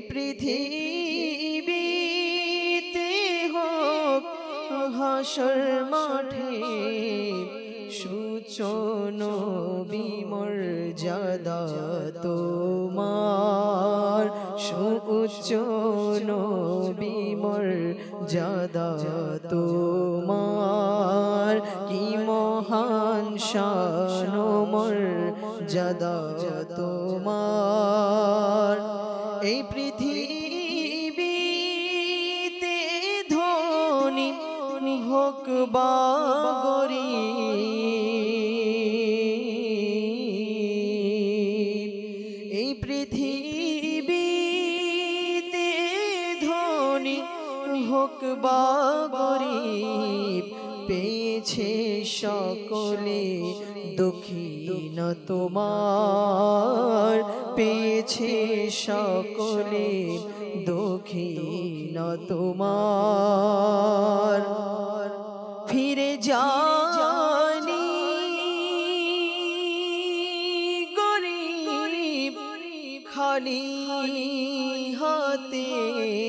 A: পৃথিবীতে হোক হাসর মাঠে সুচন বিমর্যাদা তোমার, সুচন বিমর্যাদা তোমার, কি মহান শান ও মর্যাদা তোমার। এই পৃথিবীতে ধনী হোক বা গরীব, এই পৃথিবীতে ধনী হোক বা গরীব, পেয়েছে সকলে দক্ষিণ তোমার, পেয়েছে সকলে দক্ষিণ তোমার। ফিরে যানি গরীব খালি হাতে,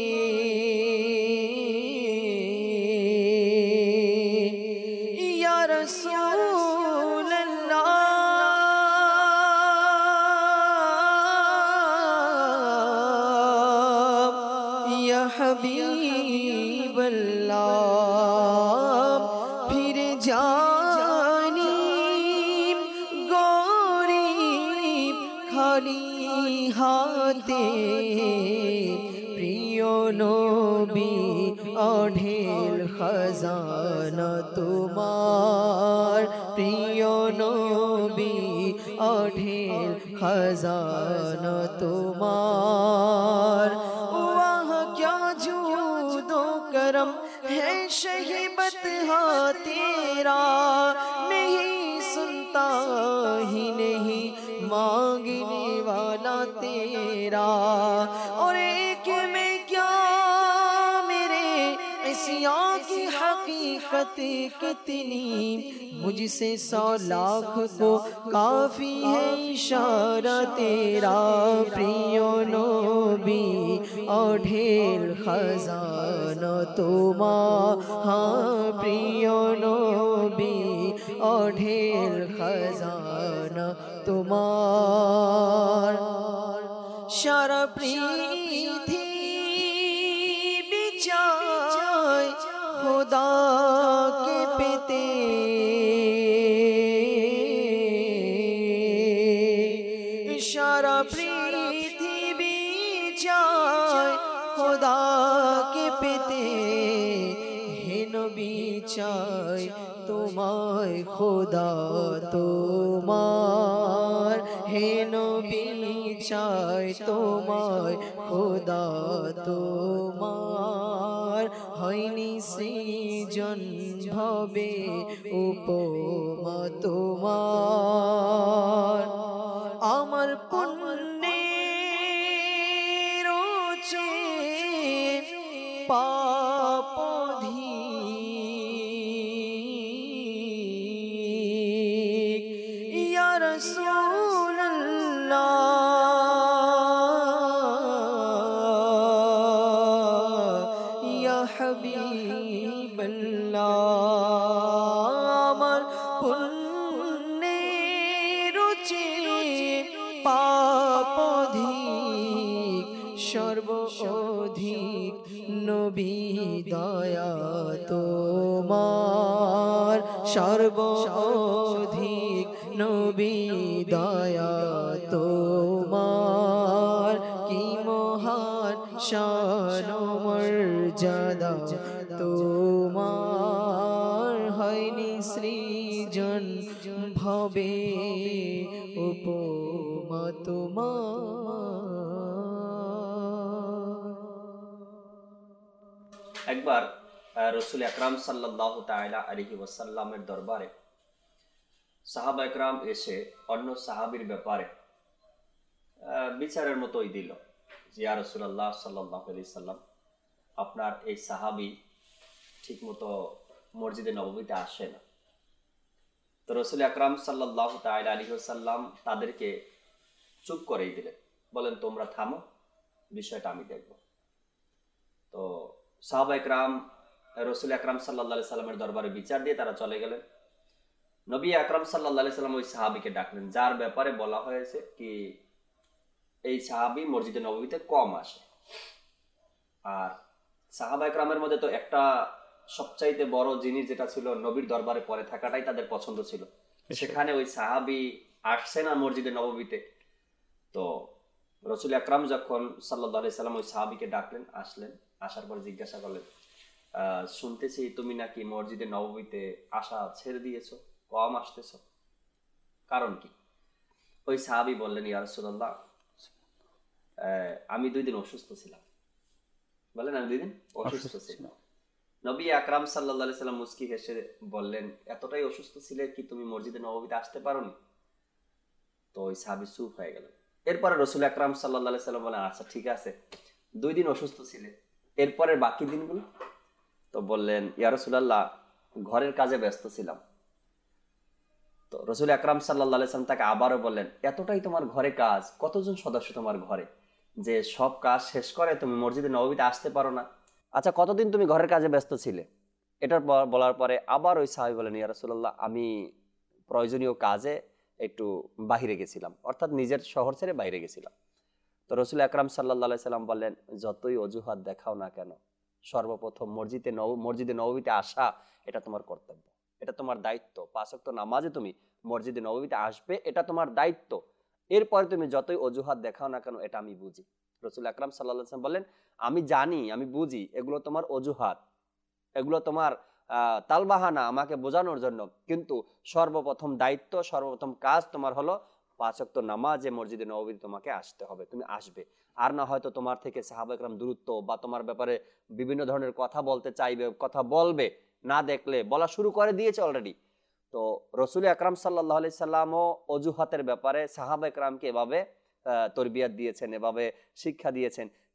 A: ইয়া রাসূলুল্লাহ ইয়া হাবিবাল্লাহ, ফিরে যানি গরীব খালি হাতে, প্রিয় নবী অঢেল খজানা তোমার, প্রিয় নবী অঢেল খজানা তোমার। वाह क्या जूद व करम है शहीबत हा तेरा, नहीं सुनता ही नहीं मांगने वाला तेरा। और एक में क्या मेरे इस्या की हकीकत खत कितनी मुझसे 100 लाख को काफी है इशारा तेरा प्रिय नबी अढेल खजाना তোমার প্রিয় নবী অঢেল খজানা তোমার সারা পৃথিবী চায় খোদাকে পেতে সারা পৃথিবী চায় খোদাকে পেতে হে নবী চাই তোমায় খোদা তোমার হে নবী চাই তোমায় খোদা তোমার হয়নি সৃজন ভবে উপমা তোমার আমার পুণ্যের পাপধিক ইয়া রাসূলুল্লাহ ইয়া হাবিবাল্লাহ আমার পুণ্যের পাপধিক সর্ব অধিক নবী দয়া তোমার সর্ব অধিক নবী দয়া তোমার কি মহান শান মর্যাদা তোমার হয়নি সৃজন ভবে উপমা তোমার।
B: একবার রসুল আকরাম সাল্লাল্লাহু তাআলা আলাইহি ওয়াসাল্লামের দরবারে সাহাবা একরাম এসে অন্য সাহাবীর ব্যাপারে বিচারের মতোই দিল যে ইয়া রাসূলুল্লাহ সাল্লাল্লাহু আলাইহি সাল্লাম, আপনার এই সাহাবী ঠিকমতো মসজিদে নববীতে আসে না। তো রসুল আকরাম সাল্লাল্লাহু তাআলা আলাইহি ওয়াসাল্লাম তাদেরকে চুপ করেই দিলেন, বলেন তোমরা থামো, বিষয়টা আমি দেখব। তো সাহাবা একরাম রসুল আকরাম সাল্লাল্লাহু আলাইহি সাল্লামের দরবারে বিচার দিয়ে তারা চলে গেলেন। নবী আকরাম সাল্লাল্লাহু আলাইহি সাল্লাম ওই সাহাবীকে ডাকলেন যার ব্যাপারে বলা হয়েছে কি এই সাহাবী মসজিদে নববীতে কম আসে। আর সাহাবা একরামের মধ্যে তো একটা সবচাইতে বড় জিনিস যেটা ছিল নবীর দরবারে পরে থাকাটাই তাদের পছন্দ ছিল। সেখানে ওই সাহাবী আসছে না মসজিদে নববীতে। তো রসুল আকরাম যখন সাল্লাল্লাহু আলাইহি সাল্লাম ওই সাহাবীকে ডাকলেন, আসলেন, আসার পর জিজ্ঞাসা করলেন, শুনতেছি তুমি নাকি মসজিদে নববীতে আসা ছেড়ে দিয়েছো, কম আসতেছো, কারণ কি? ওই সাহাবী বললেন, ইয়া রাসূলুল্লাহ, আমি 2 দিন অসুস্থ ছিলাম। বলেন আমি 2 দিন অসুস্থ ছিলাম। নবী আকরাম সাল্লাল্লাহু আলাইহি সাল্লাম মুস্কি হেসে বললেন, এতটাই অসুস্থ ছিলে কি তুমি মসজিদে নববীতে আসতে পারোনি? তো ওই সাহাবী চুপ হয়ে গেলেন। এরপরে রসুল আকরাম সাল্লাল্লাহু আলাইহি সাল্লাম বলেন, আচ্ছা ঠিক আছে, 2 দিন অসুস্থ ছিলে, এরপরে বাকি দিনগুলো? তো বললেন, ইয়া রাসূলুল্লাহ, ঘরের কাজে ব্যস্ত ছিলাম। তো রসুল আকরাম সাল্লাল্লাহু আলাইহি সাল্লাম তাকে আবারও বললেন, এতটাই তোমার ঘরে কাজ, কতজন সদস্য তোমার ঘরে যে সব কাজ শেষ করে তুমি মসজিদে নববীতে আসতে পারো না? আচ্ছা কতদিন তুমি ঘরের কাজে ব্যস্ত ছিলে? এটার বলার পরে আবার ওই সাহাবী বলেন, ইয়া রাসূলুল্লাহ, আমি প্রয়োজনীয় কাজে একটু বাহিরে গেছিলাম, অর্থাৎ নিজের শহর ছেড়ে বাইরে গেছিলাম। তো রসুল আকরাম সাল্লাল্লাহু আলাইহি সাল্লাম বললেন, যতই অজুহাত দেখাও না কেন, সর্বপ্রথম মসজিদে নববীতে আসা এটা তোমার কর্তব্য, এটা তোমার দায়িত্ব। 5 ওয়াক্ত নামাজে তুমি মসজিদে নববীতে আসবে, এটা তোমার দায়িত্ব। এরপরে তুমি যতই অজুহাত দেখাও না কেন, এটা আমি বুঝি। রসুল আকরাম সাল্লাল্লাহু আলাইহি সাল্লাম বললেন, আমি জানি, আমি বুঝি, এগুলো তোমার অজুহাত, এগুলো তোমার তালবাহানা আমাকে বোঝানোর জন্য, কিন্তু সর্বপ্রথম দায়িত্ব, সর্বপ্রথম কাজ তোমার হলো 5 ওয়াক্ত নামাজে মসজিদে নববীতে তোমাকে আসতে হবে, তুমি আসবে। আর না হয়তো তোমার থেকে সাহাবা একরাম দূরত্ব বা তোমার ব্যাপারে বিভিন্ন ধরনের কথা বলতে চাইবে, কথা বলবে, না দেখলে বলা শুরু করে দিয়েছে অলরেডি। তো রসুল আকরাম সাল্লাল্লাহু আলাইহি সাল্লামও অজুহাতের ব্যাপারে সাহাবা একরামকে এভাবে তরবিয়াত দিয়েছেন, এভাবে শিক্ষা দিয়েছেন।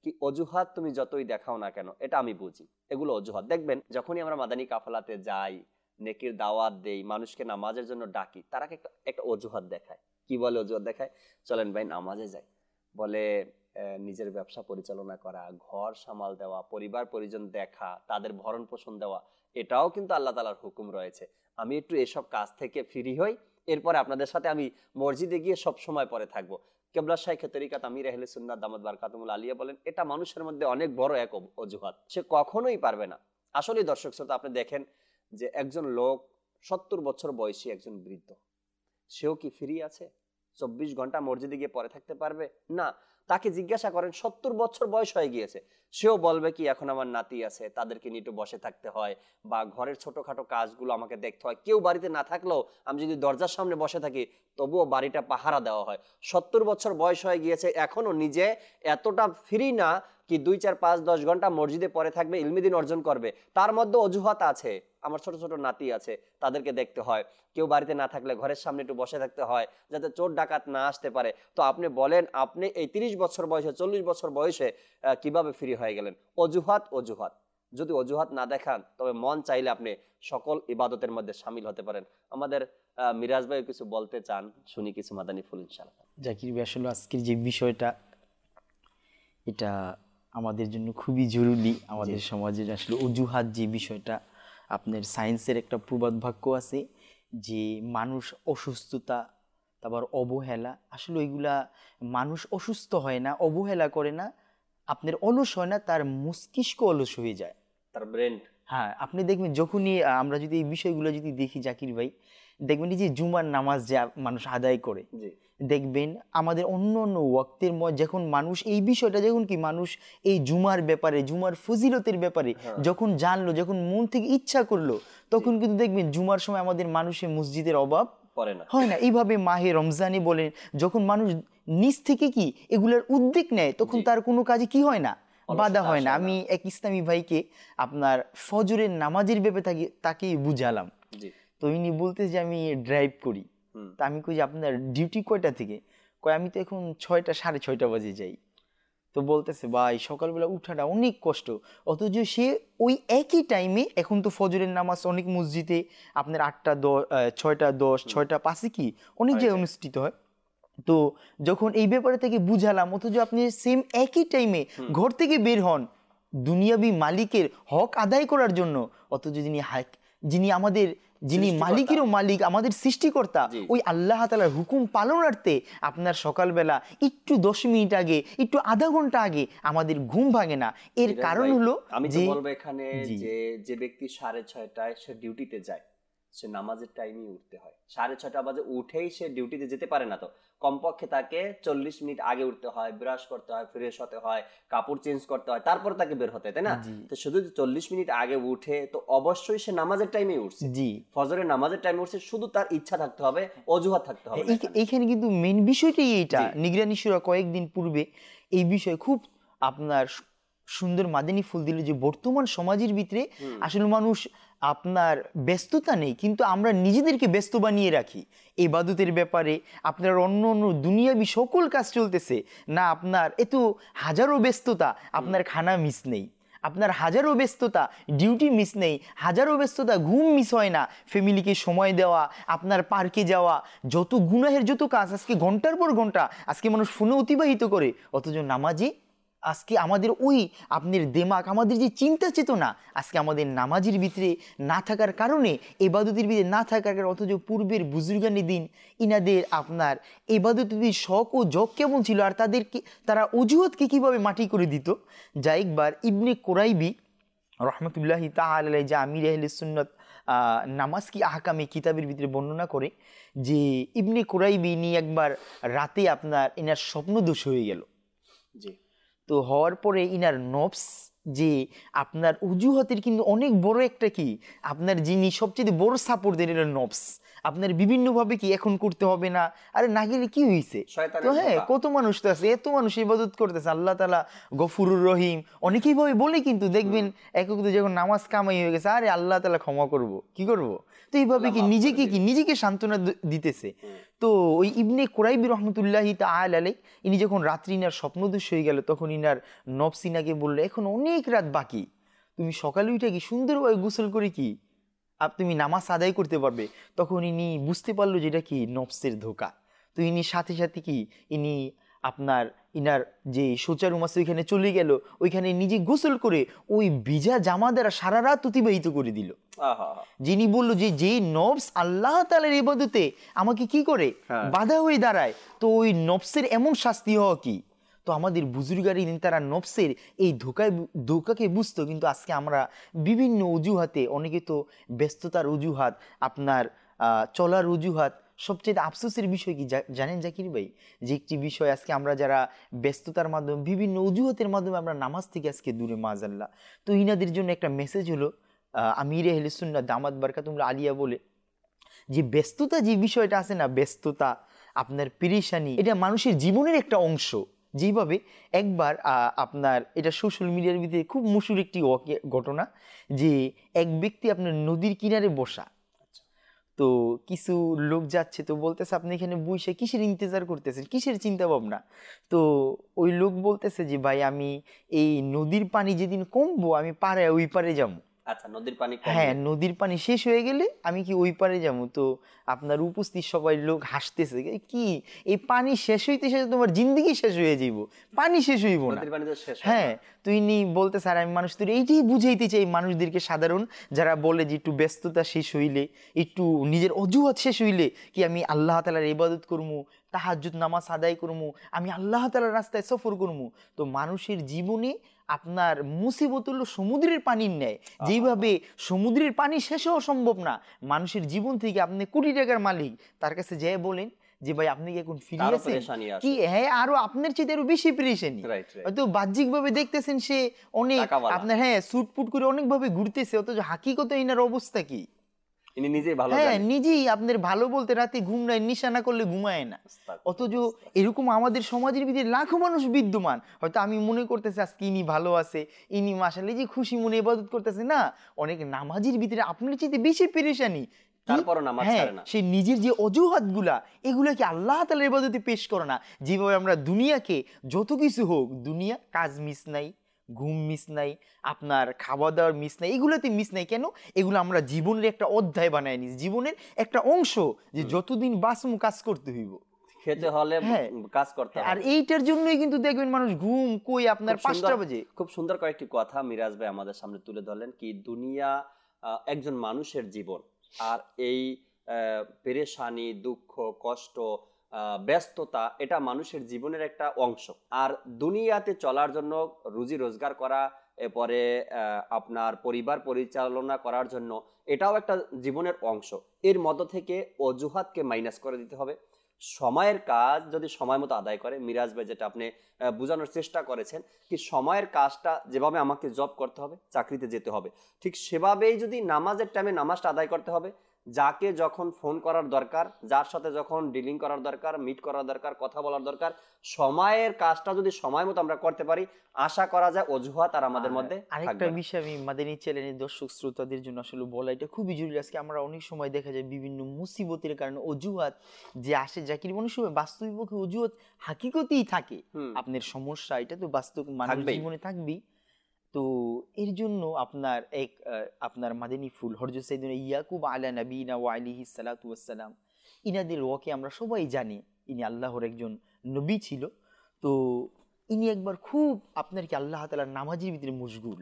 B: কি অজুহাত তুমি যতই দেখাও না কেন, এটা আমি বুঝি, এগুলো অজুহাত। দেখবেন যখনই আমরা মাদানী কাফেলাতে যাই, নেকির দাওয়াত দেই, মানুষকে নামাজের জন্য ডাকি, তারা একটা একটা অজুহাত দেখায়। কি বলে অজুহাত দেখায়? চলেন ভাই নামাজে যাই, বলে নিজের ব্যবসা পরিচালনা করা, ঘর সামাল দেওয়া, পরিবার পরিজন দেখা, তাদের ভরণ পোষণ দেওয়া, এটাও কিন্তু আল্লাহ তাআলার হুকুম রয়েছে। আমি একটু এসব কাজ থেকে ফ্রি হই, এরপরে আপনাদের সাথে আমি মসজিদে গিয়ে সব সময় পরে থাকবো। কেবলা শাইখে তরিকাত আমির আহলে সুন্নাত দামাত বারকাতুহুল আলিয়া বলেন, এটা মানুষের মধ্যে অনেক বড় এক অজুহাত, সে কখনোই পারবে না। আসলে দর্শক শ্রোতা, আপনি দেখেন যে একজন লোক 70 বছর বয়সী একজন বৃদ্ধ, সেও কি ফ্রি আছে? 24 ঘন্টা মসজিদে গিয়ে পরে থাকতে পারবে না। তাকে জিজ্ঞাসা করেন, 70 বছর বয়স হয়ে গিয়েছে, সেও বলবে কি এখন আমার নাতি আছে, তাদেরকে নিয়ে একটু বসে থাকতে হয়, বা ঘরের ছোটখাটো কাজগুলো আমাকে দেখতে হয়। কেউ বাড়িতে না থাকলেও আমি যদি দরজার সামনে বসে থাকি তবুও বাড়িটা পাহারা দেওয়া হয়। 70 বছর বয়স হয়ে গিয়েছে, এখনো নিজে এতটা ফ্রি না কি 2, 4, 5, 10 ঘন্টা মসজিদে পরে থাকবে, ইলমিদিন অর্জন করবে। তার মধ্যে অজুহাত আছে, আমার ছোট ছোট নাতি আছে, তাদেরকে দেখতে হয়, কেউ বাড়িতে না থাকলে ঘরের সামনে একটু বসে থাকতে হয় যাতে চোর ডাকাত না আসতে পারে। তো আপনি বলেন, আপনি এই 30 বছর বয়সে, 40 বছর বয়সে কিভাবে ফ্রি হয়ে গেলেন? অজুহাত, অজুহাত। যদি অজুহাত না দেখান তবে মন চাইলে আপনি সকল ইবাদতের মধ্যে শামিল হতে পারেন। আমাদের মিরাজ ভাই কিছু বলতে চান, শুনি কিছু মাদানী ফুল ইনশাআল্লাহ।
D: জাকির ভাই, আসলে আজকের যে বিষয়টা, এটা আমাদের জন্য খুবই জরুরি। আমাদের সমাজের আসলে অজুহাত যে বিষয়টা, আপনার সায়েন্সের একটা প্রবাদ বাক্য আছে যে মানুষ অসুস্থতা, তারপর অবহেলা, আসলে ওইগুলা মানুষ অসুস্থ হয় না, অবহেলা করে না, আপনার অলস হয় না, তার মস্তিষ্ক অলস হয়ে যায়,
B: তার ব্রেন।
D: হ্যাঁ, আপনি দেখবেন যখনই আমরা যদি এই বিষয়গুলো যদি দেখি জাকির ভাই, দেখবেন যে জুমার নামাজ যে মানুষ আদায় করে, দেখবেন আমাদের অন্য অন্য ওয়াক্তের যখন মানুষ এই বিষয়টা, যখন কি মানুষ এই জুমার ব্যাপারে, জুমার ফজিলতের ব্যাপারে যখন জানলো, যখন মন থেকে ইচ্ছা করলো, তখন কিন্তু দেখবেন জুমার সময় আমাদের মানুষের মসজিদের অভাব হয় না। এইভাবে মাহে রমজানে বলেন, যখন মানুষ নিজ থেকে কি এগুলার উদ্যোগ নেয়, তখন তার কোনো কাজে কি হয় না, বাধা হয় না। আমি এক ইসলামী ভাইকে আপনার ফজরের নামাজের ব্যাপারে তাকে বুঝালাম, তো ইনি বলতে যে আমি ড্রাইভ করি, তা আমি কই যে আপনার ডিউটি কয়টা থেকে? কয় আমি তো এখন 6টা 6:30 বাজে যাই। তো বলতেছে ভাই সকালবেলা উঠাটা অনেক কষ্ট, অথচ সে ওই একই টাইমে, এখন তো ফজরের নামাজ অনেক মসজিদে আপনার 8টা 10, 6টা 10, 6টা 5 কি অনেক জায়গায় অনুষ্ঠিত হয়। তো যখন এই ব্যাপারে থেকে বুঝালাম, অথচ আপনি সেম একই টাইমে ঘর থেকে বের হন দুনিয়াবি মালিকের হক আদায় করার জন্য, অথচ যিনি আমাদের, যিনি মালিকেরও মালিক, আমাদের সৃষ্টিকর্তা, ওই আল্লাহ তাআলার হুকুম পালনার্থে আপনার সকালবেলা একটু 10 মিনিট আগে, একটু আধা ঘন্টা আগে আমাদের ঘুম ভাঙে না। এর কারণ হলো,
B: আমি তো বলবো এখানে যে ব্যক্তি 6:30টায় সে ডিউটিতে যায়, সে নামাজের টাইমে উঠতে হয়। 6:30 বাজে উঠেই সে ডিউটিতে যেতে পারে না, তো কমপক্ষে তাকে 40 মিনিট আগে উঠতে হয়, ব্রাশ করতে হয়, ফ্রেশ হতে হয়, কাপড় চেঞ্জ করতে হয়, তারপর তাকে বের হতে হয়, তাই না? তো শুধু 40 মিনিট আগে উঠে তো অবশ্যই সে নামাজের টাইমে উঠছে, ফজরের নামাজের টাইমে উঠছে, শুধু তার ইচ্ছা থাকতে হবে, অজুহাত থাকতে হবে।
D: এইখানে কিন্তু মেইন বিষয়টাই এইটা। নিগরানি সূরা কয়েকদিন পূর্বে এই বিষয়ে খুব আপনার সুন্দর মাদানী ফুল দিল, যে বর্তমান সমাজের ভিতরে আসলে মানুষ আপনার ব্যস্ততা নেই, কিন্তু আমরা নিজেদেরকে ব্যস্ত বানিয়ে রাখি ইবাদতের ব্যাপারে। আপনার অন্য অন্য দুনিয়াবি সকল কাজ চলতেছে না, আপনার এত হাজারো ব্যস্ততা, আপনার খানা মিস নেই, আপনার হাজারো ব্যস্ততা, ডিউটি মিস নেই, হাজারো ব্যস্ততা, ঘুম মিস হয় না, ফ্যামিলিকে সময় দেওয়া, আপনার পার্কে যাওয়া, যত গুনাহের যত কাজ আজকে ঘন্টার পর ঘন্টা আজকে মানুষ ফোনে অতিবাহিত করে, অথচ নামাজে আজকে আমাদের ওই আপনার দিমাগ, আমাদের যে চিন্তা চেতনা আজকে আমাদের নামাজের ভিতরে না থাকার কারণে, ইবাদতের ভিতরে না থাকার কারণে, অথচ পূর্বের বুজুর্গানি দিন ইনাদের আপনার ইবাদতের শখ ও জগ কেমন ছিল, আর তারা অজুহাতকে কিভাবে মাটি করে দিত। যা একবার ইবনে কুরাইবি রহমতুল্লাহি তাআলা আলাইহি, যা আমির আহলে সুন্নাত নামাজ কি আহকামে কিতাবের ভিতরে বর্ণনা করে, যে ইবনে কুরাইবি নিয়ে একবার রাতে আপনার এনার স্বপ্নদোষ হয়ে গেল। তো হওয়ার পরে ইনার নফস, যে আপনার অজুহাতের কিন্তু অনেক বড় একটা কি আপনার যিনি সবচেয়ে বড় সাপোর্ট দেন, এটা নফস। আপনার বিভিন্নভাবে কি এখন করতে হবে না, আরে না গেলে কি হয়েছে? তো হ্যাঁ, কত মানুষ তো আছে, এত মানুষ ইবাদত করতেছে, আল্লাহ তাআলা গফুরুর রহিম অনেকেই ভাবে বলে, কিন্তু দেখবেন একত্রে যখন নামাজ কামাই হয়ে গেছে, আরে আল্লাহ তাআলা ক্ষমা করব, কি করব? তো এইভাবে কি নিজেকে সান্ত্বনা দিতেছে। তো ওই ইবনে কুরাইবি রহমতুল্লাহি তাআলা আলাইহি, ইনি যখন রাত্রি ইনার স্বপ্নদোষ হয়ে গেল, তখন ইনার নফস ইনাকে বললো, এখন অনেক রাত বাকি, তুমি সকালে উঠে কি সুন্দরভাবে গোসল করে কি তুমি নামাজ আদায় করতে পারবে। তখন ইনি বুঝতে পারলো যেটা কি নফসের ধোকা। তো ইনি সাথে সাথে কি ইনি আপনার ইনার যে শৌচারুম আছে ওইখানে চলে গেল, ওইখানে নিজে গোসল করে ওই ভিজা জামা দ্বারা সারা রাত অতিবাহিত করে দিল। যিনি বললো যে যেই নফস আল্লাহ তাআলার ইবাদতে আমাকে কি করে বাধা হয়ে দাঁড়ায়, তো ওই নফসের এমন শাস্তি হওয়া কি। তো আমাদের বুজুর্গারি তারা নফসের এই ধোকাকে বুঝতো, কিন্তু আজকে আমরা বিভিন্ন অজুহাতে, অনেকে তো ব্যস্ততার অজুহাত, আপনার চলার অজুহাত। সবচেয়ে আফসোসের বিষয় কি জানেন জাকির ভাই, যে একটি বিষয় আজকে আমরা যারা ব্যস্ততার মাধ্যমে বিভিন্ন অজুহাতের মাধ্যমে আমরা নামাজ থেকে আজকে দূরে, মাযাল্লাহ। তো ইনাদের জন্য একটা মেসেজ হলো, আমিরে আহলে সুন্নাহ দামাত বারকাতুহুল আলিয়া বলে, যে ব্যস্ততা যে বিষয়টা আছে না, ব্যস্ততা আপনার পেরেশানি, এটা মানুষের জীবনের একটা অংশ। যেভাবে একবার আপনার এটা সোশ্যাল মিডিয়ার ভিতরে খুব মশুর একটি ঘটনা, যে এক ব্যক্তি আপনার নদীর কিনারে বসা, তো কিছু লোক যাচ্ছে, তো বলতেছে আপনি এখানে বসে কিসের ইন্তজার করতেছেন, কিসের চিন্তা ভাবনা? তো ওই লোক বলতেছে যে ভাই আমি এই নদীর পানি যেদিন কমবো আমি পারে ওই পারে যাবো।
B: আচ্ছা, নদীর পানি,
D: হ্যাঁ, নদীর পানি শেষ হয়ে গেলে আমি কি ওই পারে যাবো। তো আপনার উপস্থিত সবাই লোক হাসতেছে, কি এই পানি শেষ হইতে শেষে তোমার জিন্দগি শেষ হয়ে যাইব, পানি শেষ হইব না। হ্যাঁ, তো ইনি বলতে স্যার আমি মানুষ তোর এইটাই বুঝাইতে চাই মানুষদেরকে, সাধারণ যারা বলে যে একটু ব্যস্ততা শেষ হইলে, একটু নিজের অজুহাত শেষ হইলে কি আমি আল্লাহ তাআলার ইবাদত করবো, তাহাজ্জুদ নামাজ আদায় করবো, আমি আল্লাহ তাআলার রাস্তায় সফর করবো। তো মানুষের জীবনে আপনার মুসিবত হলো সমুদ্রের পানির ন্যায়, যেভাবে সমুদ্রের পানি শেষ হওয়া সম্ভব না, মানুষের জীবন থেকে আপনি কোটি টাকার মালিক, তার কাছে যেয়ে বলেন যে ভাই আপনি কি এখন ফিরে আছেন কি, হ্যাঁ আরো আপনার চেয়ে আরো বেশি পেরেশানি। হয়তো বাহ্যিক ভাবে দেখতেছেন সে অনেক আপনার হ্যাঁ সুটপুট করে অনেক ভাবে ঘুরতেছে, অথচ হাকিকতে ইনার অবস্থা কি নিজেই আপনার ভালো বলতে রাতে ঘুম নাই, নিশা না করলে ঘুমায় না। অথচ এরকম আমাদের সমাজের ভিতরে লাখো মানুষ বিদ্যমান। হয়তো আমি মনে করতেছি আজকে ইনি ভালো আছে, ইনি মাশাআল্লাহ যে খুশি মনে ইবাদত করতেছে, না, অনেক নামাজের ভিতরে আপনার চেয়ে বেশি পেরেশানি, সে নিজের যে অজুহাত গুলা এগুলাকে আল্লাহ তাআলার ইবাদতে পেশ করে না। যেভাবে আমরা দুনিয়াকে যত কিছু হোক, দুনিয়া কাজ মিস নাই, ঘুম মিস নাই, আপনার খাওয়া দাওয়ার মিস নাই, এগুলোতে মিস নাই কেন? এগুলো আমরা জীবনের একটা অধ্যায় বানায় নিছি, জীবনের একটা অংশ, যে যতদিন বাঁচমু কাজ করতে হইব,
B: খেতে হলে কাজ করতে হবে।
D: আর এইটার জন্যই কিন্তু দেখবেন মানুষ ঘুম কই আপনার 5টা বাজে।
B: খুব সুন্দর কয়েকটি কথা মিরাজ ভাই আমাদের সামনে তুলে ধরলেন, কি দুনিয়া একজন মানুষের জীবন, আর এই পেরেশানি, দুঃখ, কষ্ট, ব্যস্ততা এটা মানুষের জীবনের একটা অংশ। আর দুনিয়াতে চলার জন্য রুজি রোজগার করা, এরপরে আপনার পরিবার পরিচালনা করার জন্য এটাও একটা জীবনের অংশ। এর মধ্য থেকে অজুহাতকে মাইনাস করে দিতে হবে। সময়ের কাজ যদি সময় মতো আদায় করে, মিরাজ ভাই যেটা আপনি বোঝানোর চেষ্টা করেছেন, কি সময়ের কাজটা যেভাবে আমাকে জব করতে হবে, চাকরিতে যেতে হবে, ঠিক সেভাবেই যদি নামাজের টাইমে নামাজটা আদায় করতে হবে। যাকে যখন ফোন করার দরকার, যার সাথে যখন ডিলিং করার দরকার, মিট করার দরকার, কথা বলার দরকার, সময়ের কাজটা যদি সময় মতো আমরা করতে পারি, আশা করা যায় অজুহাত আর আমাদের মধ্যে থাকবে না।
D: আরেকটা বিষয় আমি মাদানী চ্যানেলের দর্শক শ্রোতাদের জন্য আসলে বলা এটা খুবই জরুরি। আজকে আমরা অনেক সময় দেখা যায় বিভিন্ন মুসিবতের কারণে অজুহাত যে আসে, জাকির অনেক সময় বাস্তবিক পক্ষে অজুহাত হাকিকতেই থাকে। আপনার সমস্যা এটা তো বাস্তব মানুষের জীবনে থাকবেই। তো এর জন্য আপনার আপনার মাদানী ফুল হযরত সাইয়েদনা ইয়াকুব আলা নবিনা ওয়া আলাইহিস সালাতু ওয়াস সালাম, ইনাদের ওয়াকে আমরা সবাই জানি, ইনি আল্লাহর একজন নবী ছিল। তো ইনি একবার খুব আপনার কি আল্লাহ তাআলার নামাজের ভিতরে মশগুল।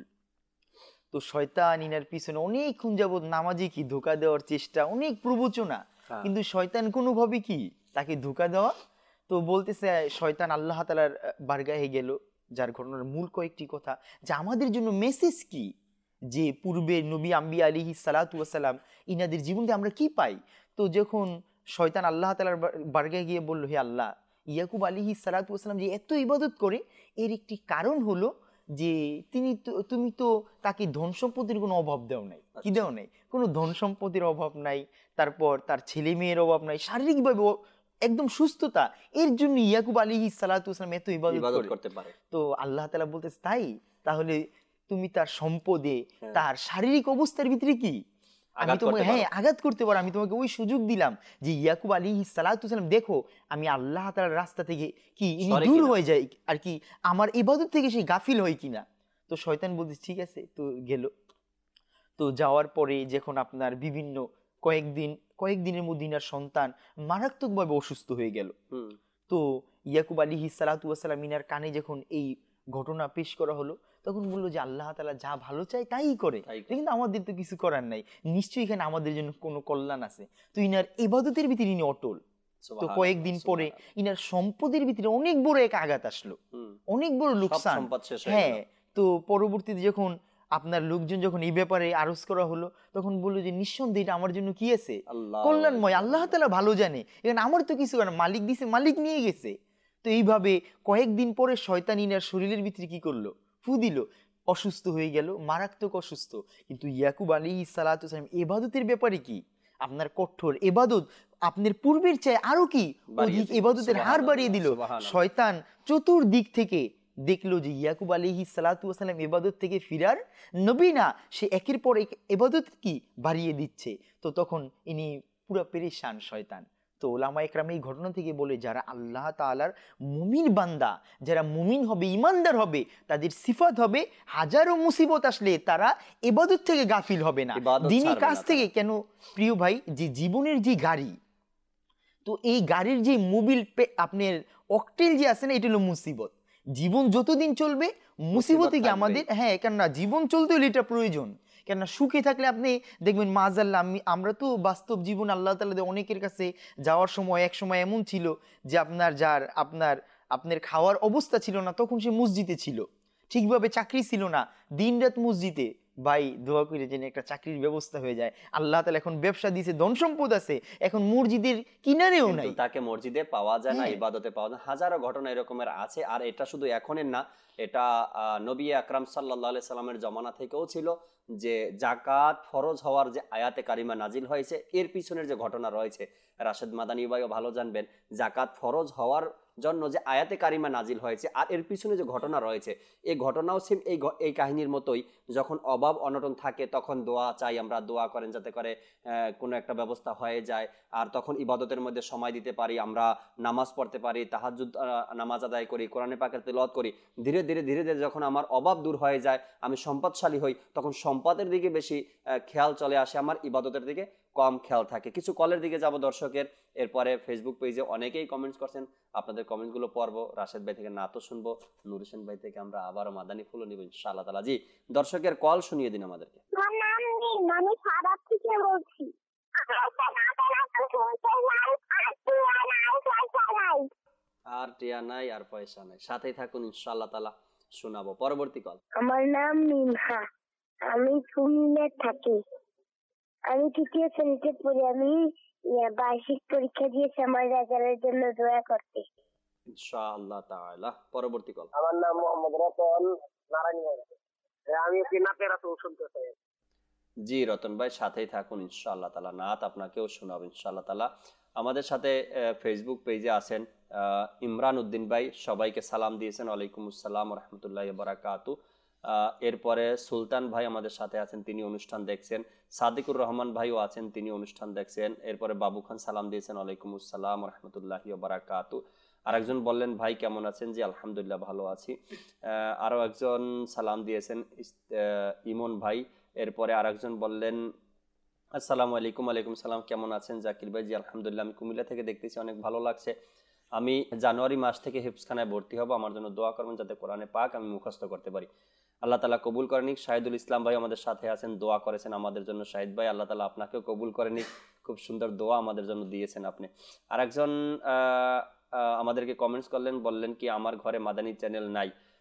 D: তো শয়তান ইনার পিছনে অনেকক্ষণ যাবত নামাজে কি ধোঁকা দেওয়ার চেষ্টা, অনেক প্রবচনা, কিন্তু শয়তান কোনোভাবে কি তাকে ধোঁকা দেওয়া। তো বলতেছে শয়তান আল্লাহ তাআলার বারগাহে গেল, যার ঘটনার মূল কয়েকটি কথা, যে আমাদের জন্য মেসেজ কি, যে পূর্বের নবী আম্বিয়া আলাইহিস সালাতু ওয়াস সালাম ইনাদের জীবনে আমরা কি পাই। তো যখন শয়তান আল্লাহ তাআলার বারগাহে গিয়ে বলল, হে আল্লাহ, ইয়াকুব আলাইহিস সালাতু ওয়াস সালাম যে এত ইবাদত করে, এর একটি কারণ হলো যে তুমি তো তাকে ধন সম্পত্তির কোনো অভাব দেও নাই, কি দেও নাই, কোনো ধন সম্পত্তির অভাব নাই, তারপর তার ছেলে মেয়ের অভাব নাই, শারীরিকভাবে একদম সুস্থতা, এর জন্য ইয়াকুব আলাইহিস সালাতু ওয়াসালাম এত ইবাদত করতে পারে। তো আল্লাহ তাআলা বলতেছে তাই, তাহলে তুমি তার সম্পদে তার শারীরিক অবস্থার ভিতরে কি আমি তোমাকে আঘাত করতে পারো, আমি তোমাকে ওই সুযোগ দিলাম যে ইয়াকুব আলাইহিস সালাতু ওয়াসালাম দেখো আমি আল্লাহ তাআলার রাস্তা থেকে কি ইনি দূর হয়ে যায় আর কি আমার ইবাদত থেকে সে গাফিল হয় কিনা। তো শয়তান বলছে ঠিক আছে, তো গেল। তো যাওয়ার পরে যখন আপনার বিভিন্ন কয়েকদিনের মধ্যে ইনার সন্তান মারাত্মকভাবে অসুস্থ হয়ে গেল। তো ইয়াকুব আলাইহিস সালাতু ওয়াসালাম ইনার কানে যখন এই ঘটনা পেশ করা হলো তখন বললো যে আল্লাহ তাআলা যা ভালো চায় তাই করে, কিন্তু আমাদের তো কিছু করার নাই, নিশ্চয়ই এখানে আমাদের জন্য কোনো কল্যাণ আছে। তো ইনার ইবাদতের ভিতরে ইনি অটল। তো কয়েকদিন পরে ইনার সম্পদের ভিতরে অনেক বড় এক আঘাত আসলো, অনেক বড় লোকসান। হ্যাঁ, তো পরবর্তীতে যখন আপনার লোকজন যখন এই ব্যাপারে আরজ করা হলো তখন বললো যে নিঃসন্দেহে এটা আমার জন্য কি আছে, কল্যাণময়, আল্লাহ তাআলা ভালো জানে, এখানে আমার তো কিছু করার, মালিক দিছে, মালিক নিয়ে গেছে। তো এইভাবে কয়েকদিন পরে শয়তান ইনার শরীরের ভিতরে কি করলো, ফু দিল, অসুস্থ হয়ে গেল, মারাত্মক অসুস্থ। কিন্তু ইয়াকুব আলাইহিস সালাতু ওয়াসালাম ইবাদতের ব্যাপারে কি আপনার কঠোর ইবাদত, আপনার পূর্বের চেয়ে আরো কি অধিক ইবাদতের হার বাড়িয়ে দিল। শয়তান চতুর্দিক থেকে দেখলো যে ইয়াকুব আলাইহিস সালাতু ওয়াসালাম ইবাদত থেকে ফিরার নবী না, সে একের পর এক ইবাদত কি বাড়িয়ে দিচ্ছে। তো তখন ইনি পুরো পেরেশান শয়তান। তো ওলামা একরাম এই ঘটনা থেকে বলে যারা আল্লাহ তাআলার মুমিন বান্দা, যারা মুমিন হবে, ইমানদার হবে, তাদের সিফাত হবে হাজারো মুসিবত আসলে তারা ইবাদত থেকে গাফিল হবে না, দ্বীনি কাজ থেকে। কেন প্রিয় ভাই, যে জীবনের যে গাড়ি, তো এই গাড়ির যে মোবিল আপনার অকটেল যে আছে না, এটা হলো মুসিবত। জীবন যতদিন চলবে মুসিবতে কি আমাদের, হ্যাঁ, কেননা জীবন চলতে হলে এটা প্রয়োজন। কেননা সুখে থাকলে আপনি দেখবেন মাযাল্লাহ, আমরা তো বাস্তব জীবন আল্লাহ তাআলা অনেকের কাছে যাওয়ার সময় এক সময় এমন ছিল যে আপনার খাওয়ার অবস্থা ছিল না, তখন সে মসজিদে ছিল, ঠিকভাবে চাকরি ছিল না, দিনরাত মসজিদে। ভাই দোয়া করে যেন একটা চাকরির ব্যবস্থা হয়ে যায়। আল্লাহ তাআলা এখন ব্যবসা দিয়েছে, ধন সম্পদ আছে, এখন মসজিদের কিনারেও নাই,
B: তাকে মসজিদে পাওয়া যায় না, ইবাদতে পাওয়া যায়। হাজারো ঘটনা এরকমের আছে। আর এটা শুধু এখনের না, এটা নবী আকরাম সাল্লাল্লাহু আলাইহি সাল্লামের জমানা থেকেও ছিল, যে জাকাত ফরজ হওয়ার যে আয়াতে কারিমা নাজিল হয়েছে এর পিছনের যে ঘটনা রয়েছে, রাশেদ মাদানী ভাইও ভালো জানবেন, জাকাত ফরজ হওয়ার জন্য যে আয়াতে কারিমা নাজিল হয়েছে আর এর পিছনে যে ঘটনা রয়েছে, এই ঘটনাও সেম এই কাহিনীর মতোই। যখন অভাব অনটন থাকে তখন দোয়া চাই আমরা, দোয়া করেন যাতে করে কোনো একটা ব্যবস্থা হয়ে যায়, আর তখন ইবাদতের মধ্যে সময় দিতে পারি, আমরা নামাজ পড়তে পারি, তাহাজ্জুদ নামাজ আদায় করি, কোরআনে পাকের তেলাওয়াত করি। ধীরে ধীরে ধীরে ধীরে যখন আমার অভাব দূর হয়ে যায়, আমি সম্পদশালী হই, তখন সম্পদের দিকে বেশি খেয়াল চলে আসে, আমার ইবাদতের দিকে কম খেয়াল থাকে। কিছু কলের দিকে যাব দর্শকের, এরপরে ফেসবুক পেজে অনেকেই কমেন্টস করছেন, আপনাদের কমেন্টগুলো পড়বো। রাশেদ ভাই থেকে নাতো শুনবো, নুর হোসেন ভাই থেকে আমরা আবারও মাদানী ফুলও নিব ইনশাআল্লাহ তাআলা। জি, দর্শকের কল শুনিয়ে দিন আমাদেরকে।
E: আমার নাম নীল, আমি সারাত থেকে বলছি।
B: আর টিয়া নাই, আর পয়সা নাই, সাথেই থাকুন, ইনশাআল্লাহ তাআলা শোনাবো। পরবর্তী কল।
E: আমার নাম মিনহা, আমি কুমিল্লায় থাকি। আমি তৃতীয় শ্রেণীতে পড়ি। আমি বার্ষিক পরীক্ষা দিয়েছি, আমার রেজাল্টের জন্য দোয়া করতে
B: ইনশাআল্লাহ তাআলা। পরবর্তী কল।
F: আমার নাম মোহাম্মদ রতন, নারায়ণগঞ্জ। আমি একটি নাতের রাসূল শুনতে চাই।
B: জি রতন ভাই, সাথেই থাকুন, ইনশাআল্লাহ তাআলা নাত আপনাকেও শোনাবো ইনশাআল্লাহ তাআলা। আমাদের সাথে ফেসবুক পেজে আছেন ইমরান উদ্দিন ভাই, সবাইকে সালাম দিয়েছেন, ওয়ালাইকুম আসসালাম ওয়া রাহমাতুল্লাহি ওয়া বারাকাতুহু। এরপরে সুলতান ভাই আমাদের সাথে আছেন, তিনি অনুষ্ঠান দেখছেন। সাদিকুর রহমান ভাইও আছেন, তিনি অনুষ্ঠান দেখছেন। এরপরে বাবু খান সালাম দিয়েছেন, ওয়ালাইকুম আসসালাম ওয়া রাহমাতুল্লাহি ওয়া বারাকাতুহু। আরেকজন বললেন ভাই কেমন আছেন? জি আলহামদুলিল্লাহ ভালো আছি। আরো একজন সালাম দিয়েছেন ইমন ভাই। এরপরে আরেকজন বললেন আসসালামু আলাইকুম। ওয়ালাইকুম সালাম, কেমন আছেন জাকির ভাই? জি আলহামদুলিল্লাহ, আমি কুমিল্লা থেকে দেখতেছি, অনেক ভালো লাগছে। আমি জানুয়ারি মাস থেকে হিফজখানায় ভর্তি হব, আমার জন্য দোয়া করবেন যাতে কোরআনে পাক আমি মুখস্থ করতে পারি। আল্লাহ তাআলা কবুল করে নিক। শাহিদুল ইসলাম ভাই আমাদের সাথে আছেন, দোয়া করেছেন আমাদের জন্য। শাহিদ ভাই, আল্লাহ তাআলা আপনাকেও কবুল করে নিক, খুব সুন্দর দোয়া আমাদের জন্য দিয়েছেন আপনি। আরেকজন আমাদেরকে কমেন্টস করলেন, বললেন কি আমার ঘরে মাদানী চ্যানেল নাই,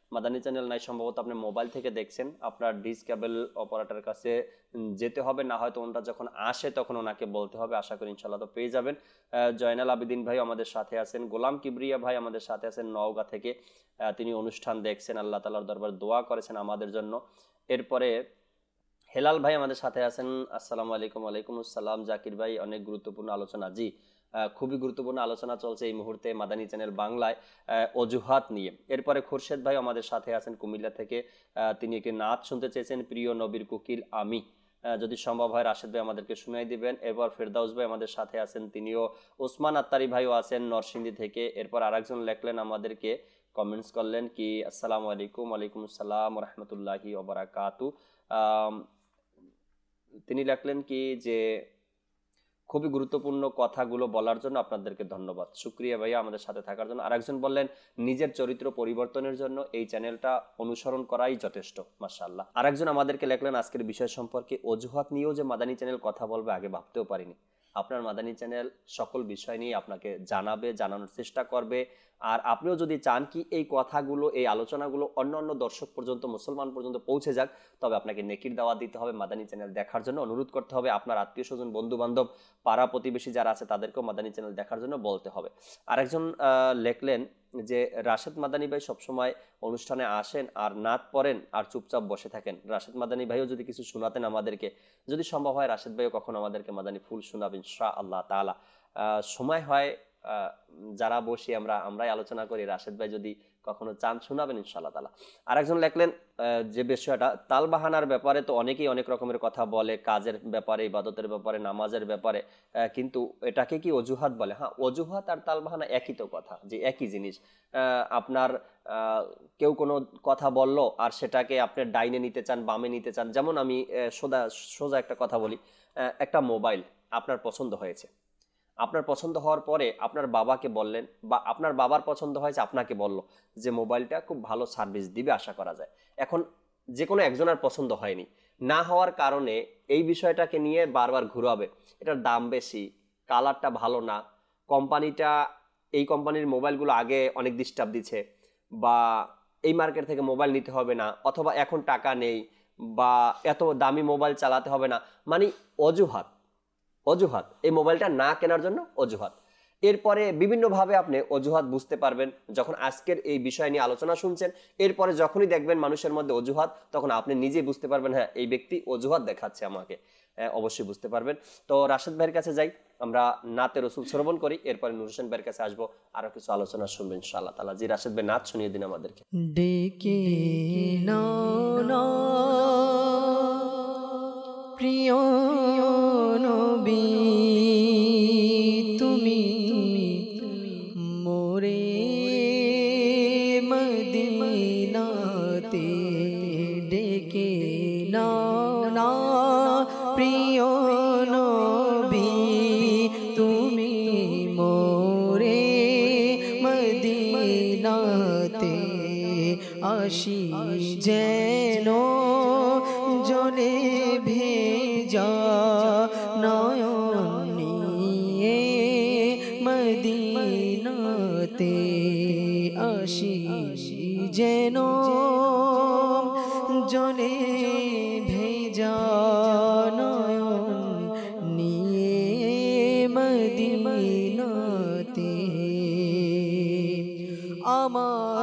B: মাদানী চ্যানেল নাই, সম্ভবত আপনি মোবাইল থেকে দেখছেন, আপনার ডিস কেবল অপারেটরের কাছে যেতে হবে, না হয়তো ওনারা যখন আসে তখন ওনাকে বলতে হবে। আশা করি ইনশাল্লাহ তো পেয়ে যাবেন। জয়নাল আবেদিন ভাই আমাদের সাথে আছেন, গোলাম কিবরিয়া ভাই আমাদের সাথে আছেন নওগাঁ থেকে, তিনি অনুষ্ঠান দেখছেন, আল্লাহ তাআলার দরবার দোয়া করেছেন আমাদের জন্য। এরপরে হেলাল ভাই আমাদের সাথে আছেন, আসসালামু আলাইকুম। ওয়ালাইকুম আসসালাম। জাকির ভাই, অনেক গুরুত্বপূর্ণ আলোচনা। জি, খুবই গুরুত্বপূর্ণ আলোচনা চলছে এই মুহূর্তে মাদানী চ্যানেল বাংলায় অজুহাত নিয়ে। এরপরে খোরশেদ ভাই আমাদের সাথে আছেন কুমিল্লা থেকে, তিনি একটি নাচ শুনতে চেয়েছেন, প্রিয় নবীর কোকিল আমি। যদি সম্ভব হয় রাশেদ ভাই আমাদেরকে শুনাই দিবেন। এরপর ফেরদাউস ভাই আমাদের সাথে আছেন, তিনিও। ওসমান আত্তারি ভাইও আছেন নরসিংদী থেকে। এরপর আরেকজন লেখলেন আমাদেরকে, কমেন্টস করলেন কি, আসসালামু আলাইকুম। ওয়ালাইকুম আসসালাম রহমতুল্লাহি ওয়া বারাকাতু। তিনি লেখলেন কি যে খুবই গুরুত্বপূর্ণ কথাগুলো বলার জন্য আপনাদেরকে ধন্যবাদ, শুক্রিয়া ভাইয়া আমাদের সাথে থাকার জন্য। আরেকজন বললেন নিজের চরিত্র পরিবর্তনের জন্য এই চ্যানেলটা অনুসরণ করাই যথেষ্ট, মাশাআল্লাহ। আরেকজন আমাদেরকে লেখলেন আজকের বিষয় সম্পর্কে অজুহাত নিয়েও যে মাদানী চ্যানেল কথা বলবে আগে ভাবতেও পারিনি। আপনার মাদানী চ্যানেল সকল বিষয় নিয়ে আপনাকে জানাবে, জানানোর চেষ্টা করবে। আর আপনিও যদি চান কি এই কথাগুলো, এই আলোচনাগুলো অন্য অন্য দর্শক পর্যন্ত, মুসলমান পর্যন্ত পৌঁছে যাক, তবে আপনাকে নেকির দাওয়াত দিতে হবে, মাদানী চ্যানেল দেখার জন্য অনুরোধ করতে হবে। আপনার আত্মীয় স্বজন, বন্ধু বান্ধব, পাড়া প্রতিবেশী যারা আছে তাদেরকেও মাদানী চ্যানেল দেখার জন্য বলতে হবে। আরেকজন লেখলেন যে রাশেদ মাদানী ভাই সবসময় অনুষ্ঠানে আসেন আর নাত পড়েন আর চুপচাপ বসে থাকেন। রাশেদ মাদানী ভাইও যদি কিছু শোনাতেন আমাদেরকে, যদি সম্ভব হয় রাশেদ ভাইও কখন আমাদেরকে মাদানী ফুল শোনাবেন ইনশাআল্লাহ তাআলা। সময় হয় যারা বসি আমরাই আলোচনা করি, রাশেদ ভাই যদি কখনো চান শোনাবেন ইনশাআল্লাহ তাআলা। আরেকজন লেখলেন যে বিষয়টা তালবাহানার ব্যাপারে, তো অনেকেই অনেক রকমের কথা বলে, কাজের ব্যাপারে, ইবাদতের ব্যাপারে, নামাজের ব্যাপারে, কিন্তু এটাকে কি অজুহাত বলে? হ্যাঁ, অজুহাত আর তালবাহানা একই তো কথা, যে একই জিনিস। আপনার কেউ কোনো কথা বললো আর সেটাকে আপনি ডাইনে নিতে চান, বামে নিতে চান। যেমন আমি সোজা একটা কথা বলি, একটা মোবাইল আপনার পছন্দ হয়েছে, আপনার পছন্দ হওয়ার পরে আপনার বাবাকে বললেন, বা আপনার বাবার পছন্দ হয়েছে আপনাকে বলল যে মোবাইলটা খুব ভালো সার্ভিস দিবে আশা করা যায়। এখন যে কোনো একজনের পছন্দ হয়নি, না হওয়ার কারণে এই বিষয়টাকে নিয়ে বারবার ঘুরাবে, এটার দাম বেশি, কালারটা ভালো না, কোম্পানিটা, এই কোম্পানির মোবাইলগুলো আগে অনেক ডিস্টার্ব দিচ্ছে, বা এই মার্কেট থেকে মোবাইল নিতে হবে না, অথবা এখন টাকা নেই, বা এত দামি মোবাইল চালাতে হবে না, মানে অজুহাত। অজুহাত, এই মোবাইলটা না কেনার জন্য অজুহাত। এরপরে বিভিন্নভাবে আপনি অজুহাত বুঝতে পারবেন যখন আজকের এই বিষয় নিয়ে আলোচনা শুনছেন। এরপরে যখনই দেখবেন মানুষের মধ্যে অজুহাত, তখন আপনি নিজেই বুঝতে পারবেন হ্যাঁ এই ব্যক্তি অজুহাত দেখাচ্ছে আমাকে, অবশ্যই বুঝতে পারবেন। তো রাশেদ ভাইয়ের কাছে যাই, আমরা নাতে রসুল শ্রবণ করি, এরপরে নূর হোসেন ভাইয়ের কাছে আসবো, আরো কিছু আলোচনা শুনবেন ইনশাআল্লাহ তাআলা। জি রাশেদ ভাই, নাচ শুনিয়ে দিন আমাদেরকে।
A: ডেকে নাও প্রিয় নবী, তুমি মোরে মদিনাতে ডেকে নাও না প্রিয় নবী, তুমি মোরে মদিনাতে আসি যেন জলে ভেজা নয়ন নিয়ে মদিনাতে আসি যেন জলে ভেজা নয়ন নিয়ে মদিনাতে। আমার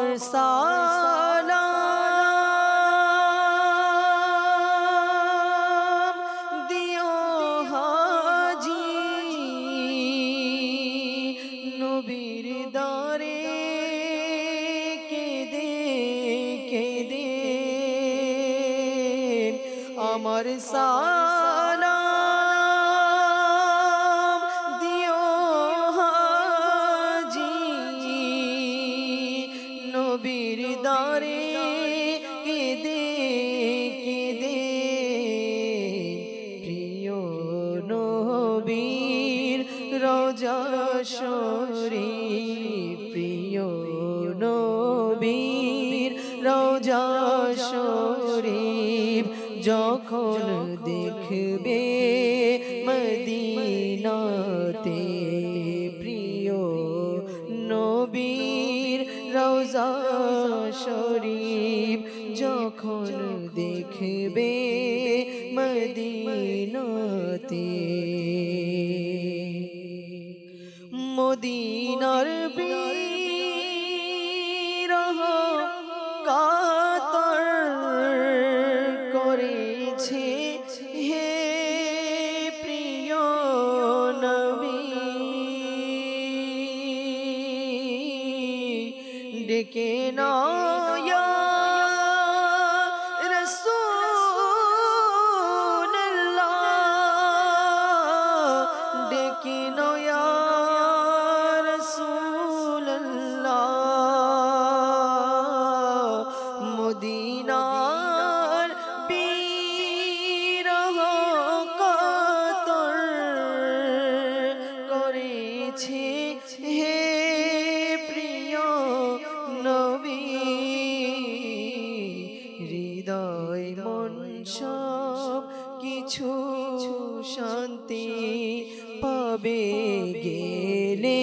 A: সালাম দিও হাজি নবীর দারে কেঁদে কেঁদে। আমার সালাম দিও হাজি নবীর দারে কেঁদে কেঁদে। প্রিয় নবীর রওজা শরীফ, প্রিয় নবীর রওজা শরীফ যখন দেখবে মদিনাতে, প্রিয় নবীর রওজা শরীফ যখন দেখবে মদিনাতে, মদিনার বিরহ কাতর করেছে হে প্রিয় নবী, ডেকে নয়া মদিনার বিরহ কাতর করেছে হে প্রিয় নবী, হৃদয় মন সব কিছু শান্তি পাবে গেলে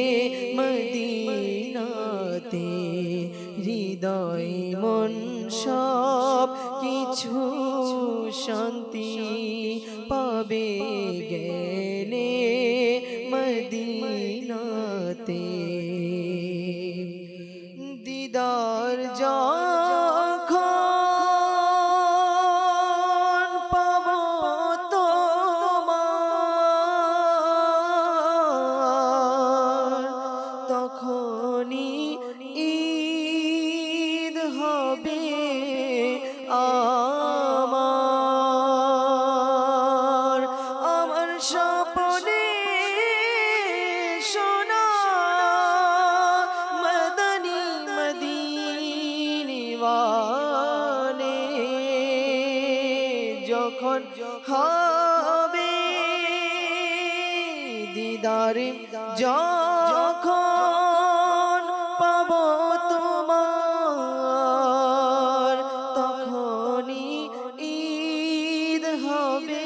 A: মদিনাতে, হৃদয় মন সব কিছু শান্তি পাবে গেলে মদিনাতে, দিদার যখন পাবো তোমার, তখনই ঈদ হবে আমার, আমার স্বপ্নে সোনা মদনী মদিনাওয়ালে যখন হবে দিদারে, যখন পাবো তোমার, তখনই ঈদ হবে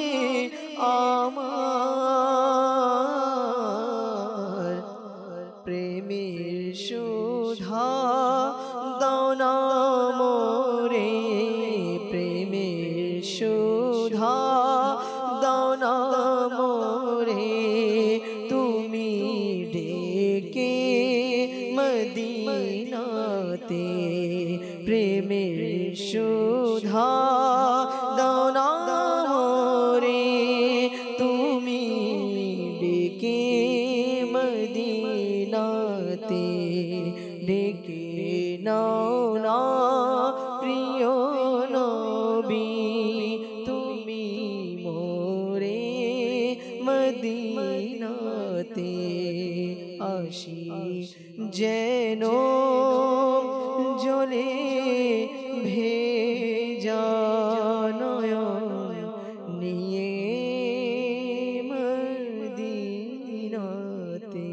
A: আমার, প্রেমের সুধা দাও না মোরে, প্রেমের সুধা দাও না মোরে, তুমি ডেকে মদিনাতে, প্রেমের সুধা দাও না মোরে, তুমি ডেকে মদিনাতে, ডেকে নাও না প্রিয় নবী, তুমি মোরে মদিনাতে আসি যেন জলে ভেজা নয়ন নিয়ে মদিনাতে।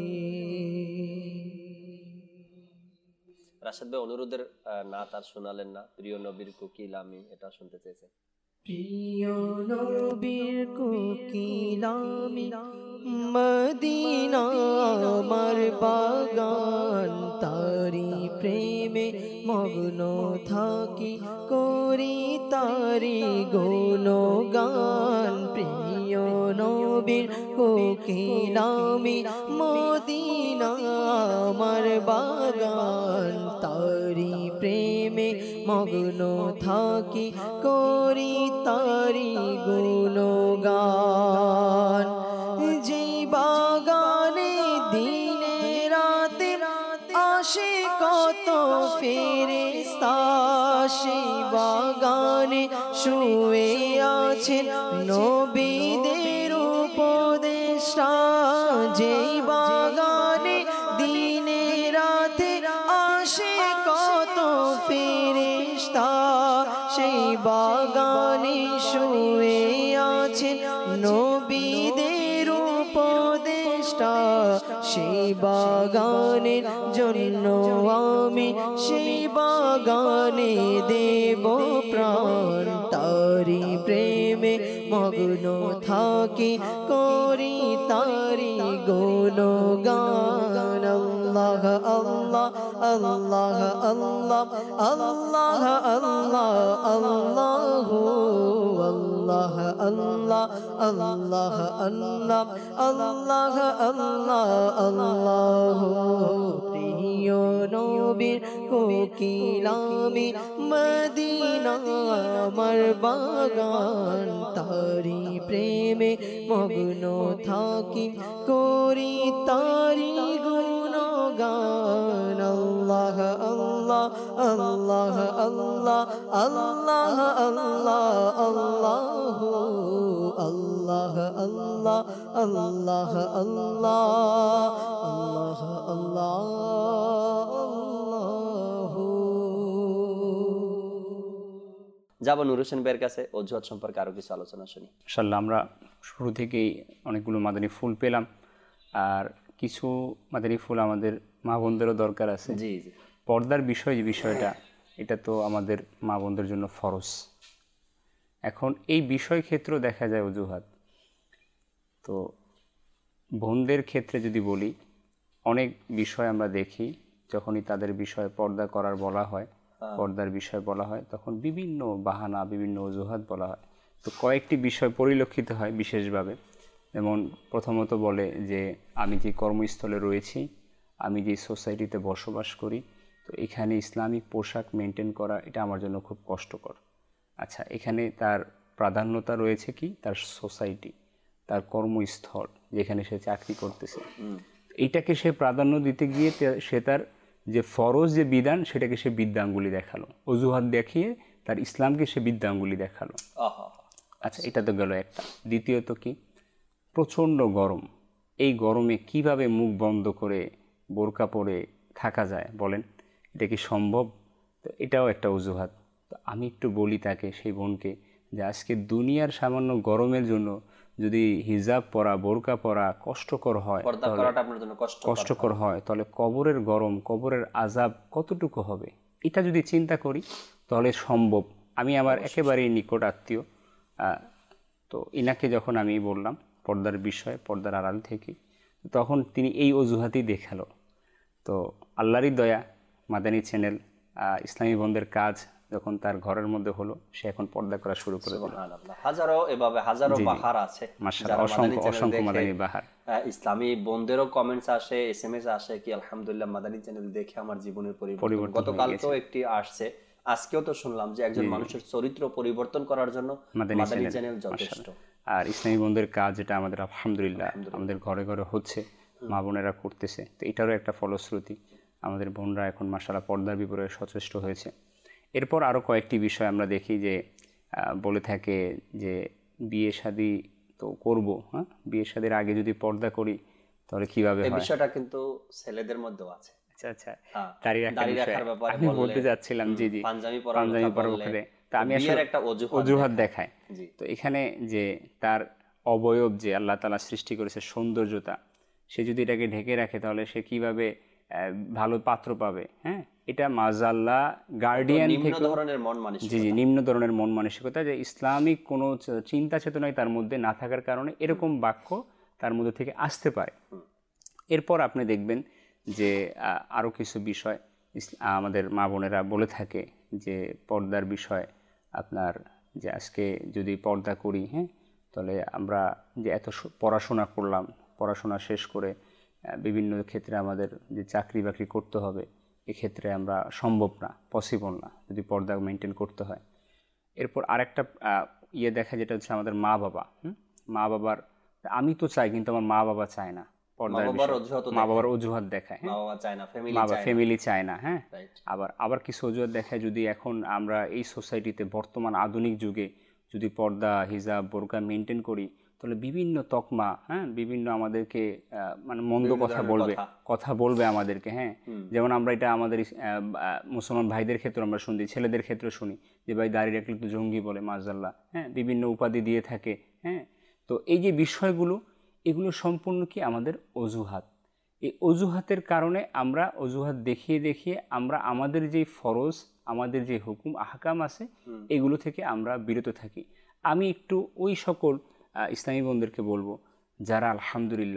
B: রাশেদ ভাই অনুরোধের নাত আর শোনালেন না, প্রিয় নবীর কোকিল আমি, এটা শুনতে চেয়েছেন।
A: প্রিয় নবীর কোকিল আমি, মদিনা আমার বাগান, তারি প্রেমে মগ্ন থাকি, করি তারি গুণগান। প্রিয় নবীর কোকিল আমি, মদিনা আমার বাগান, তারি প্রেমে মগ্ন থাকি, করি তারি গুণগান। যেই বাগানে দিনে রাতে আসে কত ফেরেশতা, সেই বাগানে শুয়ে আছেন নবীদের উপদেষ্টা। যেই বাগানে দিনে রাতে আসে কত ফেরেশতা, সেই বাগানে শুয়ে আছেন নবীদের উপদেষ্টা। সেই বাগানের জন্য আমি সেই বাগানে দেব প্রাণ, তারি প্রেমে মগ্ন থাকি, করি তারি গুণগান। আল্লাহ আল্লাহ আল্লাহ আল্লাহ আল্লাহ আল্লাহ আল্লাহ আল্লাহ আল্লাহ আল্লাহ আল্লাহ আল্লাহ আল্লাহ আল্লাহ আল্লাহ প্রিয় নবীর কোকিলামি মদিনা আমার বাগান তারি প্রেমে মগ্ন থাকি করি তারি গুণগান আল্লাহ আল্লাহ আল্লাহ আল্লাহ আল্লাহ আল্লাহ আল্লাহ আল্লাহ আল্লাহ আল্লাহ আল্লাহ আল্লাহ আল্লাহ
B: যাবো নুর হোসেন ভাইয়ের কাছে অজুহাত সম্পর্কে আরো কিছু আলোচনা শুনি।
C: ইনশাআল্লাহ আমরা শুরু থেকেই অনেকগুলো মাদানী ফুল পেলাম, আর কিছু মাদানী ফুল আমাদের মা বোনদেরও দরকার আছে।
B: জি জি,
C: পর্দার বিষয় যে বিষয়টা, এটা তো আমাদের মা বোনদের জন্য ফরজ। এখন এই বিষয় ক্ষেত্রেও দেখা যায় অজুহাত। তো বোনদের ক্ষেত্রে যদি বলি, অনেক বিষয় আমরা দেখি যখনই তাদের বিষয়ে পর্দা করার বলা হয়, পর্দার বিষয় বলা হয়, তখন বিভিন্ন বাহানা, বিভিন্ন অজুহাত বলা হয়। তো কয়েকটি বিষয় পরিলক্ষিত হয় বিশেষভাবে। যেমন প্রথমত বলে যে আমি যে কর্মস্থলে রয়েছি, আমি যে সোসাইটিতে বসবাস করি, তো এখানে ইসলামিক পোশাক মেনটেন করা এটা আমার জন্য খুব কষ্টকর। আচ্ছা, এখানে তার প্রাধান্যতা রয়েছে কি? তার সোসাইটি, তার কর্মস্থল, যেখানে সে চাকরি করতেছে, এইটাকে সে প্রাধান্য দিতে গিয়ে সে তার যে ফরজ যে বিধান সেটাকে সে বিদ্যাঙ্গুলি দেখালো, অজুহাত দেখিয়ে তার ইসলামকে সে বিদ্যাঙ্গুলি দেখালো। আচ্ছা, এটা তো গেল একটা। দ্বিতীয়ত কি? প্রচণ্ড গরম। এই গরমে কিভাবে মুখ বন্ধ করে বোরকা পরে থাকা যায় বলেন? এটা কি সম্ভব? তো এটাও একটা অজুহাত। তো আমি একটু বলি তাকে, সেই বোনকে, যে আজকে দুনিয়ার সামান্য গরমের জন্য যদি হিজাব পরা, বোরকা পরা কষ্টকর হয়, কষ্টকর হয়, তাহলে কবরের গরম, কবরের আযাব কতটুকু হবে? এটা যদি চিন্তা করি তাহলে সম্ভব। আমি আমার একেবারেই নিকট আত্মীয়, তো ইনাকে যখন আমি বললাম পর্দার বিষয়ে, পর্দার আড়াল থেকে, তখন তিনি এই অজুহাতই দেখালো। তো আল্লাহরই দয়া, মাদানী চ্যানেল, ইসলামী বন্ধের কাজ যখন তার ঘরের মধ্যে হলো, সে এখন পর্দা করা শুরু করে দিল।
B: হাজারো এভাবে হাজারো বাহার আছে,
C: মাশাআল্লাহ, অসংখ্য মাদানী বাহার।
B: ইসলামী বন্ধেরও কমেন্টস আসে, এসএমএস আসে কি আলহামদুলিল্লাহ মাদানী চ্যানেল দেখে আমার জীবনের পরিবর্তন। গতকাল তো একটি আসছে, আজকেও তো শুনলাম যে একজন মানুষের চরিত্র পরিবর্তন করার জন্য মাদানী চ্যানেল যথেষ্ট।
C: আর ইসলামী বন্ধের কাজ যেটা আমাদের আলহামদুলিল্লাহ আমাদের ঘরে ঘরে হচ্ছে, মা বোনেরা করতেছে, তো এটারও একটা ফলশ্রুতি। আমাদের বোনরা এখন মাশাআল্লাহ পর্দার বিপরীতে সচেষ্ট হয়েছে। এরপর আরও কয়েকটি বিষয় আমরা দেখি যে বলে থাকে যে বিয়ে শাদী তো করব, হ্যাঁ, বিয়ে শাদীর আগে যদি পর্দা করি তাহলে কিভাবে হয়?
B: এই বিষয়টা কিন্তু ছেলেদের মধ্যেও আছে।
C: আচ্ছা আচ্ছা, দাড়ি রাখার ব্যাপারে আমি বলতে যাচ্ছিলাম। জি জি, পাঞ্জাবি পরার ব্যাপারে তা আমি আসলে একটা অজুহাত দেখাই। তো এখানে যে তার অবয়ব যে আল্লাহ তাআলা সৃষ্টি করেছে, সৌন্দর্যতা, সে যদি এটাকে ঢেকে রাখে তাহলে সে কিভাবে ভালো পাত্র পাবে? হ্যাঁ, এটা মাজাল্লাহ গার্ডিয়ান থেকে নিম্ন ধরনের মন মানসিকতা, যে ইসলামিক কোনো চিন্তা চেতনায় তার মধ্যে না থাকার কারণে এরকম বাক্য তার মধ্যে থেকে আসতে পারে। এরপর আপনি দেখবেন যে আরও কিছু বিষয় আমাদের মা বোনেরা বলে থাকে যে পর্দার বিষয়, আপনার যে আজকে যদি পর্দা করি, হ্যাঁ, তাহলে আমরা যে এত পড়াশোনা করলাম, পড়াশোনা শেষ করে বিভিন্ন ক্ষেত্রে আমাদের যে চাকরি বাকরি করতে হবে, এক্ষেত্রে আমরা সম্ভব না, পসিবল না যদি পর্দা মেনটেন করতে হয়। এরপর আরেকটা দেখা যেটা হচ্ছে আমাদের মা বাবা, মা বাবার, আমি তো চাই কিন্তু আমার মা বাবা চায় না, মা বাবার অজুহাত দেখায়, ফ্যামিলি চায় না, হ্যাঁ। আবার কিছু অজুহাত দেখায় যদি এখন আমরা এই সোসাইটিতে বর্তমান আধুনিক যুগে যদি পর্দা, হিজাব, বোরকা মেনটেন করি, তাহলে বিভিন্ন তকমা, হ্যাঁ, বিভিন্ন আমাদেরকে মানে মন্দ কথা বলবে আমাদেরকে, হ্যাঁ। যেমন আমরা এটা আমাদের মুসলমান ভাইদের ক্ষেত্রে আমরা শুনি, ছেলেদের ক্ষেত্রে শুনি যে ভাই দাড়ি রাখলে তো জঙ্গি বলে, মাশাআল্লাহ, হ্যাঁ, বিভিন্ন উপাধি দিয়ে থাকে, হ্যাঁ। তো এই যে বিষয়গুলো, এগুলো সম্পূর্ণ কি আমাদের অজুহাত। এই অজুহাতের কারণে আমরা অজুহাত দেখিয়ে আমরা আমাদের যে ফরজ, আমাদের যে হুকুম আহকাম আছে, এগুলো থেকে আমরা বিরত থাকি। আমি একটু ওই সকল ইসলামী বন্ধুদেরকে বলবো যারা আলহামদুলিল্লাহ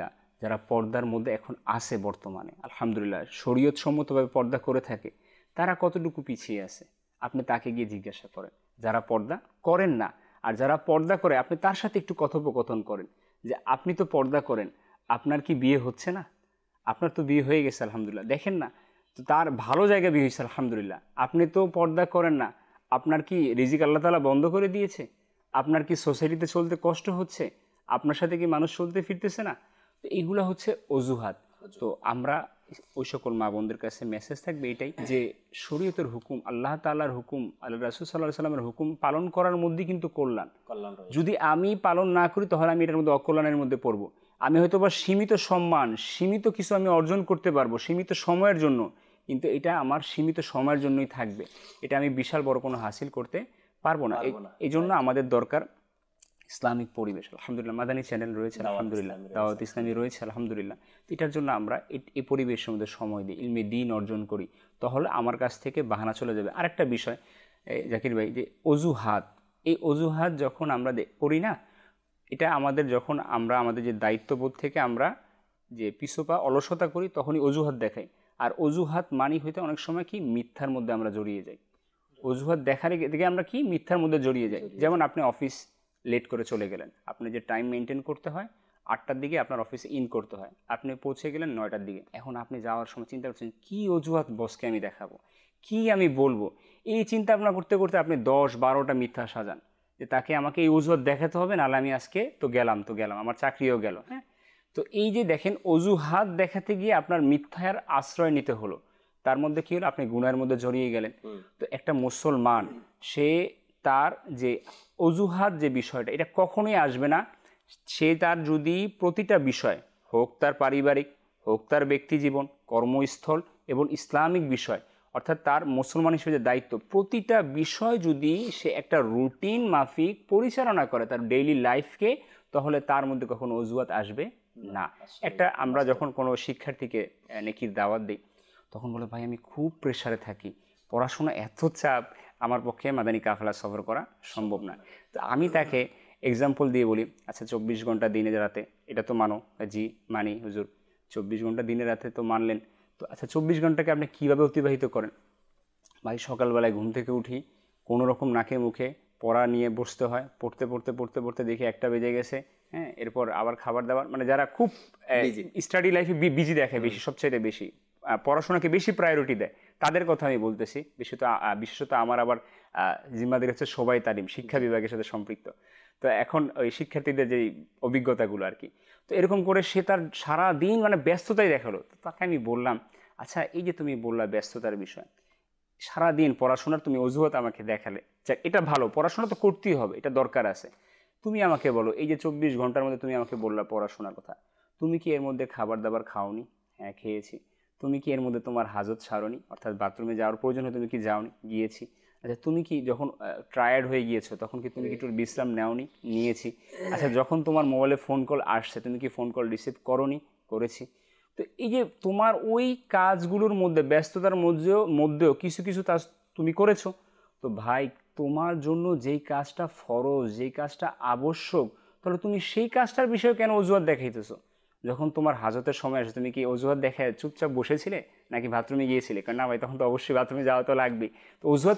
C: যারা পর্দার মধ্যে এখন আছে বর্তমানে আলহামদুলিল্লাহ শরীয়ত সম্মতভাবে পর্দা করে থাকে, তারা কতটুকু পিছিয়ে আছে আপনি তাকে গিয়ে জিজ্ঞাসা করেন। যারা পর্দা করেন না, আর যারা পর্দা করে আপনি তার সাথে একটু কথোপকথন করেন যে আপনি তো পর্দা করেন, আপনার কি বিয়ে হচ্ছে না? আপনার তো বিয়ে হয়ে গেছে আলহামদুলিল্লাহ, দেখেন না তো তার ভালো জায়গায় বিয়ে হয়েছে আলহামদুলিল্লাহ। আপনি তো পর্দা করেন না, আপনার কি রিজিক আল্লাহ তাআলা বন্ধ করে দিয়েছে? আপনার কি সোসাইটিতে চলতে কষ্ট হচ্ছে? আপনার সাথে কি মানুষ চলতে ফিরতেছে না? তো এইগুলা হচ্ছে অজুহাত। তো আমরা ওই সকল মা বোনদের কাছে মেসেজ থাকবে এটাই যে শরীয়তের হুকুম, আল্লাহ তাআলার হুকুম, আল্লাহ রাসূল সাল্লাল্লাহু আলাইহি সাল্লামের হুকুম পালন করার মধ্যে কিন্তু কল্যাণ। যদি আমি পালন না করি তাহলে আমি এটার মধ্যে অকল্যাণের মধ্যে পড়ব। আমি হয়তো বা সীমিত সম্মান, সীমিত কিছু আমি অর্জন করতে পারবো সীমিত সময়ের জন্য, কিন্তু এটা আমার সীমিত সময়ের জন্যই থাকবে, এটা আমি বিশাল বড় কোনো হাসিল করতে পারবো না। এই জন্য আমাদের দরকার ইসলামিক পরিবেশ। আলহামদুলিল্লাহ মাদানী চ্যানেল রয়েছে, আলহামদুলিল্লাহ দাওয়াত ইসলামী রয়েছে, আলহামদুলিল্লাহ। তো এটার জন্য আমরা এই পরিবেশের মধ্যে সময় দিই, ইলমে দ্বীন অর্জন করি, তাহলে আমার কাছ থেকে বাহানা চলে যাবে। আরেকটা বিষয় জাকির ভাই, যে অজুহাত, এই অজুহাত যখন আমরা করি না, এটা আমাদের যখন আমরা আমাদের যে দায়িত্ববোধ থেকে আমরা যে পিছপা অলসতা করি তখনই অজুহাত দেখাই। আর অজুহাত মানি হইতে অনেক সময় কি মিথ্যার মধ্যে আমরা জড়িয়ে যাই। অজুহাত দেখার দিকে আমরা কি মিথ্যার মধ্যে জড়িয়ে যাই। যেমন আপনি অফিস লেট করে চলে গেলেন, আপনি যে টাইম মেনটেন করতে হয় 8টার দিকে আপনার অফিসে ইন করতে হয়, আপনি পৌঁছে গেলেন 9টার দিকে। এখন আপনি যাওয়ার সময় চিন্তা করছেন কী অজুহাত বসকে আমি দেখাবো, কি আমি বলবো। এই চিন্তা ভাবনা করতে করতে আপনি 10-12টা মিথ্যা সাজান যে তাকে আমাকে এই অজুহাত দেখাতে হবে, নাহলে আমি আজকে তো গেলাম আমার চাকরিও গেল। হ্যাঁ, তো এই যে দেখেন অজুহাত দেখাতে গিয়ে আপনার মিথ্যার আশ্রয় নিতে হলো, তার মধ্যে কি হলো, আপনি গুনাহের মধ্যে জড়িয়ে গেলেন। তো একটা মুসলমান সে তার যে অজুহাত যে বিষয়টা, এটা কখনোই আসবে না। সে তার যদি প্রতিটা বিষয় হোক, তার পারিবারিক হোক, তার ব্যক্তি জীবন, কর্মস্থল এবং ইসলামিক বিষয়, অর্থাৎ তার মুসলমান হিসেবে যে দায়িত্ব, প্রতিটা বিষয় যদি সে একটা রুটিন মাফিক পরিচালনা করে তার ডেইলি লাইফকে, তাহলে তার মধ্যে কখনো অজুহাত আসবে না। একটা আমরা যখন কোনো শিক্ষার্থীকে নেকির দাওয়াত দিই, তখন বলে ভাই আমি খুব প্রেশারে থাকি, পড়াশোনা এত চাপ, আমার পক্ষে মাদানী কাফেলা সফর করা সম্ভব না। তো আমি তাকে এক্সাম্পল দিয়ে বলি, আচ্ছা 24 ঘন্টা দিনে রাতে এটা তো মানো? জি মানি হুজুর। 24 ঘন্টা দিনে রাতে তো মানলেন, তো আচ্ছা 24 ঘন্টাকে আপনি কীভাবে অতিবাহিত করেন? ভাই সকালবেলায় ঘুম থেকে উঠি, কোনো রকম নাকে মুখে পড়া নিয়ে বসতে হয়, পড়তে পড়তে পড়তে পড়তে দেখি 1টা বেজে গেছে। হ্যাঁ, এরপর আবার খাবার দাবার, মানে যারা খুব স্টাডি লাইফে বিজি দেখে বেশি, সবচাইতে বেশি পড়াশোনাকে বেশি প্রায়োরিটি দেয়, তাদের কথা আমি বলতেছি। বিশেষত আমার আবার জিম্মাদারি হচ্ছে সবাই তালিম, শিক্ষা বিভাগের সাথে সম্পৃক্ত। তো এখন ওই শিক্ষার্থীদের যেই অভিজ্ঞতাগুলো আর কি, তো এরকম করে সে তার সারাদিন মানে ব্যস্ততাই দেখালো। তো তাকে আমি বললাম, আচ্ছা এই যে তুমি বললা ব্যস্ততার বিষয়, সারাদিন পড়াশোনার তুমি অজুহাত আমাকে দেখালে, এটা ভালো, পড়াশোনা তো করতেই হবে, এটা দরকার আছে। তুমি আমাকে বলো, এই যে 24 ঘন্টার মধ্যে তুমি আমাকে বললা পড়াশোনার কথা, তুমি কি এর মধ্যে খাবার দাবার খাওনি? হ্যাঁ খেয়েছি। তুমি কি এর মধ্যে তোমার হাজত ছাড়নি, অর্থাৎ বাথরুমে যাওয়ার প্রয়োজন হয় তুমি কি যাওনি? গিয়েছি। আচ্ছা তুমি কি যখন টায়ার্ড হয়ে গিয়েছো তখন কি তুমি কি একটু বিশ্রাম নেওনি? নিয়েছি। আচ্ছা যখন তোমার মোবাইলে ফোন কল আসছে তুমি কি ফোন কল রিসিভ করনি? করেছি। তো এই যে তোমার ওই কাজগুলোর মধ্যে ব্যস্ততার মধ্যেও কিছু কিছু কাজ তুমি করেছো। তো ভাই তোমার জন্য যেই কাজটা ফরজ, যেই কাজটা আবশ্যক, তাহলে তুমি সেই কাজটার বিষয়ে কেন অজুহাত দেখাইতেছো? যখন তোমার হাজতের সময় আসে তুমি কি অজুহাত দেখায় চুপচাপ বসেছিলে নাকি বাথরুমে গিয়েছিলে? কারণ না ভাই তখন তো অবশ্যই বাথরুমে যাওয়া তো লাগবেই। তো অজুহাত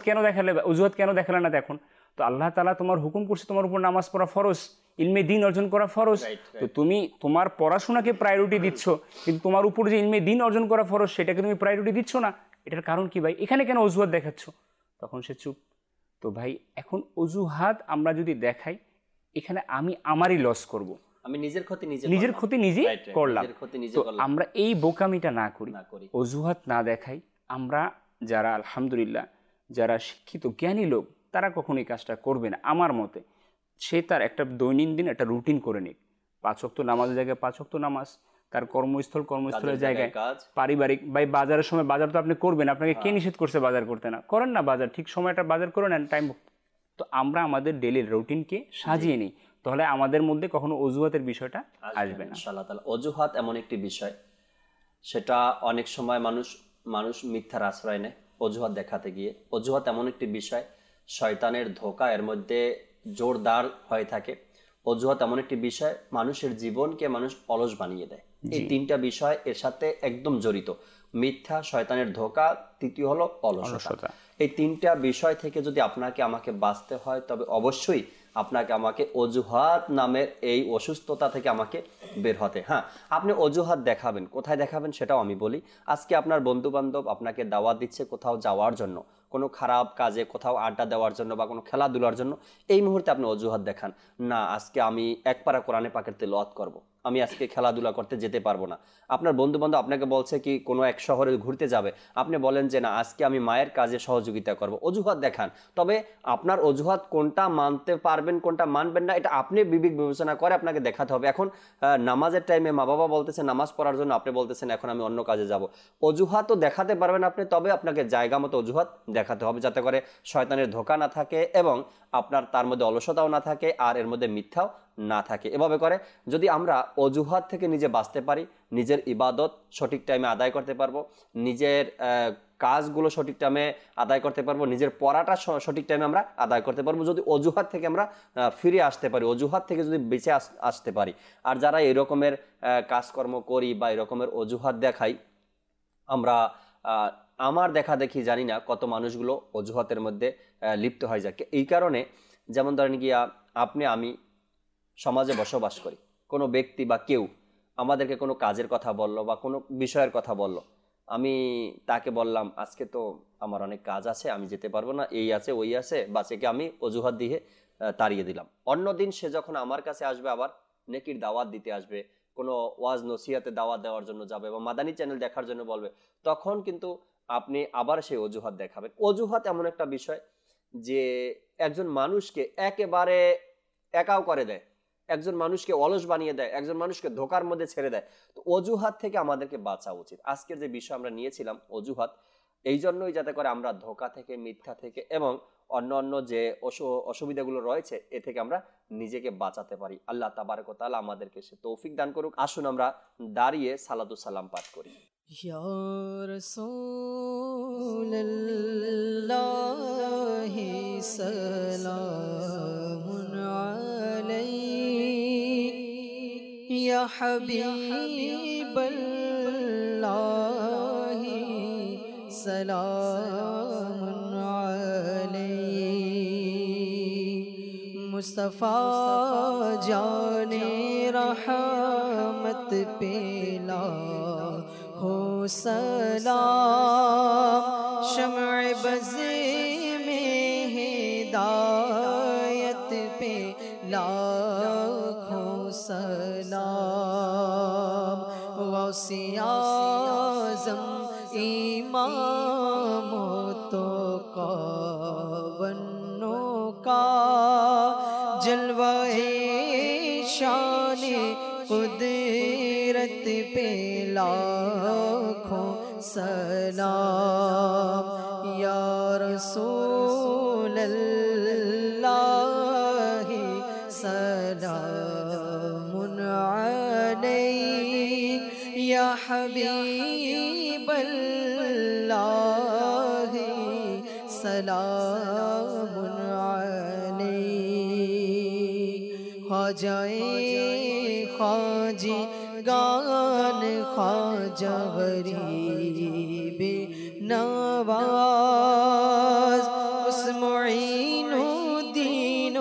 C: কেন দেখালে না এখন? তো আল্লাহ তাআলা তোমার হুকুম করছে তোমার উপর নামাজ পড়া ফরজ, ইলমে দ্বীন অর্জন করা ফরজ। তো তুমি তোমার পড়াশোনাকে প্রায়োরিটি দিচ্ছ, কিন্তু তোমার উপর যে ইলমে দ্বীন অর্জন করা ফরজ সেটাকে তুমি প্রায়োরিটি দিচ্ছ না। এটার কারণ কি ভাই? এখানে কেন অজুহাত দেখাচ্ছ? তখন সে চুপ। তো ভাই এখন অজুহাত আমরা যদি দেখাই, এখানে আমি আমারই লস করব,
B: আমি নিজের ক্ষতি নিজে
C: করলাম। তো আমরা এই বোকামিটা না করি, অজুহাত না দেখাই। আমরা যারা আলহামদুলিল্লাহ যারা শিক্ষিত জ্ঞানী লোক, তারা কখনো এই কাজটা করবে না আমার মতে। সে তার একটা দৈনন্দিন একটা রুটিন করে নিক, 5 ওয়াক্ত নামাজের জায়গায় 5 ওয়াক্ত নামাজ, তার কর্মস্থলের জায়গায় পারিবারিক। ভাই বাজারের সময় বাজার তো আপনি করবেন, আপনাকে কে নিষেধ করছে বাজার করতে? না করেন না বাজার, ঠিক সময়টা বাজার করে নেন, টাইম। তো আমরা আমাদের ডেইলি রুটিনকে সাজিয়ে নিই, তাহলে আমাদের মধ্যে কখনো অজুহাতের বিষয়টা আসবে না
B: ইনশাআল্লাহ তাআলা। অজুহাত এমন একটি বিষয়, সেটা অনেক সময় মানুষ মিথ্যার আশ্রয় নেয় অজুহাত দেখাতে গিয়ে। অজুহাত এমন একটি বিষয়, শয়তানের ধোঁকা এর মধ্যে জোরদার হয়ে থাকে। অজুহাত এমন একটি বিষয়, মানুষের জীবনকে মানুষ অলস বানিয়ে দেয়। এই তিনটা বিষয় এর সাথে একদম জড়িত। মিথ্যা, শয়তানের ধোঁকা, তৃতীয় হলো অলসতা। এই তিনটা বিষয় থেকে যদি আপনাকে আমাকে বাঁচতে হয়, তবে অবশ্যই আপনাকে আমাকে অজুহাত নামের এই অসুস্থতা থেকে আমাকে বের হতে। হ্যাঁ, আপনি অজুহাত দেখাবেন, কোথায় দেখাবেন সেটাও আমি বলি। আজকে আপনার বন্ধু বান্ধব আপনাকে দাওয়াত দিচ্ছে কোথাও যাওয়ার জন্য, কোনো খারাপ কাজে, কোথাও আড্ডা দেওয়ার জন্য বা কোনো খেলাধুলার জন্য, এই মুহূর্তে আপনি অজুহাত দেখান, না আজকে আমি এক পারা কোরআনে পাকের তেলাওয়াত করব, আমি আজকে খেলাধুলা করতে যেতে পারবো না। আপনার বন্ধু বান্ধব আপনাকে বলছে কি কোনো এক শহরে ঘুরতে যাবে, আপনি বলেন যে না আজকে আমি মায়ের কাজে সহযোগিতা করব, অজুহাত দেখান। তবে আপনার অজুহাত কোনটা মানতে পারবেন কোনটা মানবেন না, এটা আপনি বিবেক বিবেচনা করে আপনাকে দেখাতে হবে। এখন নামাজের টাইমে মা বাবা বলতেছে নামাজ পড়ার জন্য, আপনি বলতেছেন এখন আমি অন্য কাজে যাব, অজুহাতও দেখাতে পারবেন আপনি, তবে আপনাকে জায়গা মতো অজুহাত দেখাতে হবে, যাতে করে শয়তানের ধোঁকা না থাকে এবং আপনার তার মধ্যে অলসতাও না থাকে আর এর মধ্যে মিথ্যাও না থাকে। এভাবে করে যদি আমরা অজুহাত থেকে নিজে বাঁচতে পারি, নিজের ইবাদত সঠিক টাইমে আদায় করতে পারবো, নিজের কাজগুলো সঠিক টাইমে আদায় করতে পারবো, নিজের পড়াটা সঠিক টাইমে আমরা আদায় করতে পারবো, যদি অজুহাত থেকে আমরা ফিরে আসতে পারি, অজুহাত থেকে যদি বেঁচে আসতে পারি। আর যারা এই রকমের কাজকর্ম করি বা এই রকমের অজুহাত দেখাই, আমরা আমার দেখা দেখি জানি না কত মানুষগুলো অজুহাতের মধ্যে লিপ্ত হয়ে যায়। এই কারণে যেমন ধরেন গিয়া আপনি আমি সমাজে বসবাস করি, কোনো ব্যক্তি বা কেউ আমাদেরকে কোনো কাজের কথা বললো বা কোনো বিষয়ের কথা বললো, আমি তাকে বললাম আজকে তো আমার অনেক কাজ আছে, আমি যেতে পারবো না, এই আছে ওই আছে, বা সেকে আমি অজুহাত দিয়ে তাড়িয়ে দিলাম। অন্যদিন সে যখন আমার কাছে আসবে, আবার নেকির দাওয়াত দিতে আসবে, কোনো ওয়াজ নসিহাতে দাওয়াত দেওয়ার জন্য যাবে বা মাদানী চ্যানেল দেখার জন্য বলবে, তখন কিন্তু আপনি আবার সেই অজুহাত দেখাবেন। অজুহাত এমন একটা বিষয় যে একজন মানুষকে একেবারে একাও করে দেয়, একজন মানুষকে অলস বানিয়ে দেয়, একজন মানুষকে ধোকার মধ্যে ছেড়ে দেয়। তো অজুহাত থেকে আমাদেরকে বাঁচা উচিত। আজকের যে বিষয় আমরা নিয়েছিলাম অজুহাত, এই জন্যই যাতে করে আমরা ধোকা থেকে, মিথ্যা থেকে এবং অন্য অন্য যে অসুবিধাগুলো রয়েছে এ থেকে আমরা নিজেকে বাঁচাতে পারি। আল্লাহ তাবারক ওয়া তাআলা আমাদেরকে সে তৌফিক দান করুক। আসুন আমরা দাঁড়িয়ে সালাতু সালাম পাঠ করি।
A: ইয়া রাসূলুল্লাহি সালামুন আলাইহি ইয়া হাবিবাল্লাহি সালামুন আলাইহি মুস্তাফা জানে রহমত পেলা ہو سلام شمع بز میں ہدایت پہ لاکھوں سلام غوث اعظم امام تو قونوں کا جلوہ شان قدرت پہ لاکھوں سلام یا رسول اللہ سلام علیک یا حبیب اللہ سلام علیک خواجہ خواجی گان خواجہ غریب نواز اس معین و دین و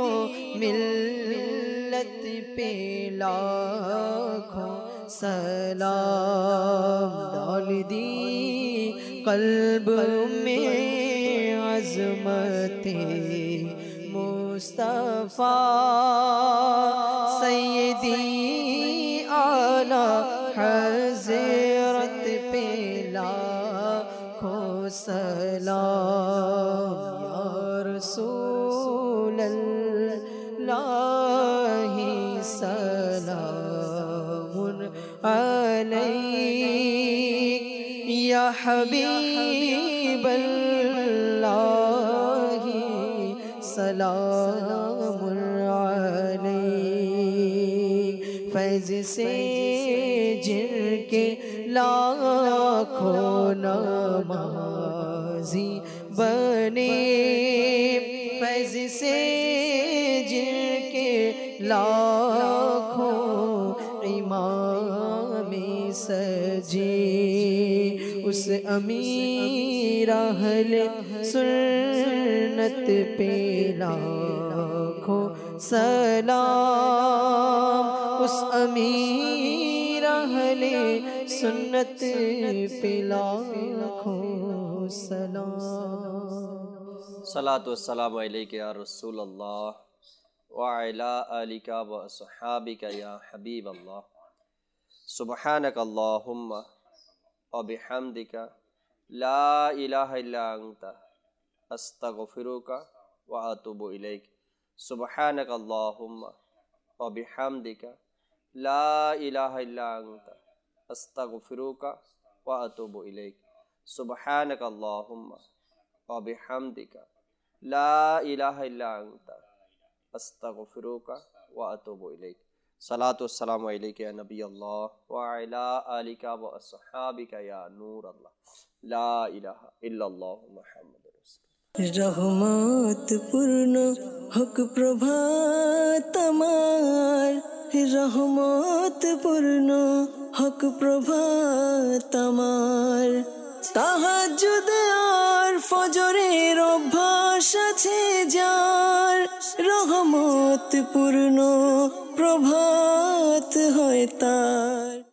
A: ملت پہ لاکھوں سلام ڈال دی قلب میں عظمت مصطفیٰ سیدی اعلیٰ حضرت پہ لاکھوں سلام یا رسول اللہ سلام علیک یا حبیب اللہ سلام علیک فیض سے جن کے لاکھوں نمازی بنے فیض سے جن کے لاکھوں امام سجے اس امیر اہل سنت پہ لاکھوں سلام، اس امیر اہل سنت پہ لاکھوں سلام۔
B: صلاۃ والسلام علیک یا رسول اللہ وعلی آلک واصحابک یا حبیب اللہ، سبحانک اللہم وبحمدک لا الہ الا انت استغفرک واتوب الیک، سبحانک اللہم وبحمدک لا الہ الا انت استغفرک واتوب الیک، سبحانک اللہم وبحمدک لا الہ الا انت استغفرک واتوب الیک۔ صلاۃ والسلام علیک یا نبی اللہ وعلی آلک واصحابک یا نور اللہ، لا الہ الا اللہ محمد رسول اللہ۔
A: রহমত পূর্ণ হোক প্রভাত আমার, রহমত পূর্ণ হোক প্রভাত আমার, তাহাজ্জুদ আর ফজরের অভ্যাস আছে যার, রহমত পূর্ণ প্রভাত হয় তার।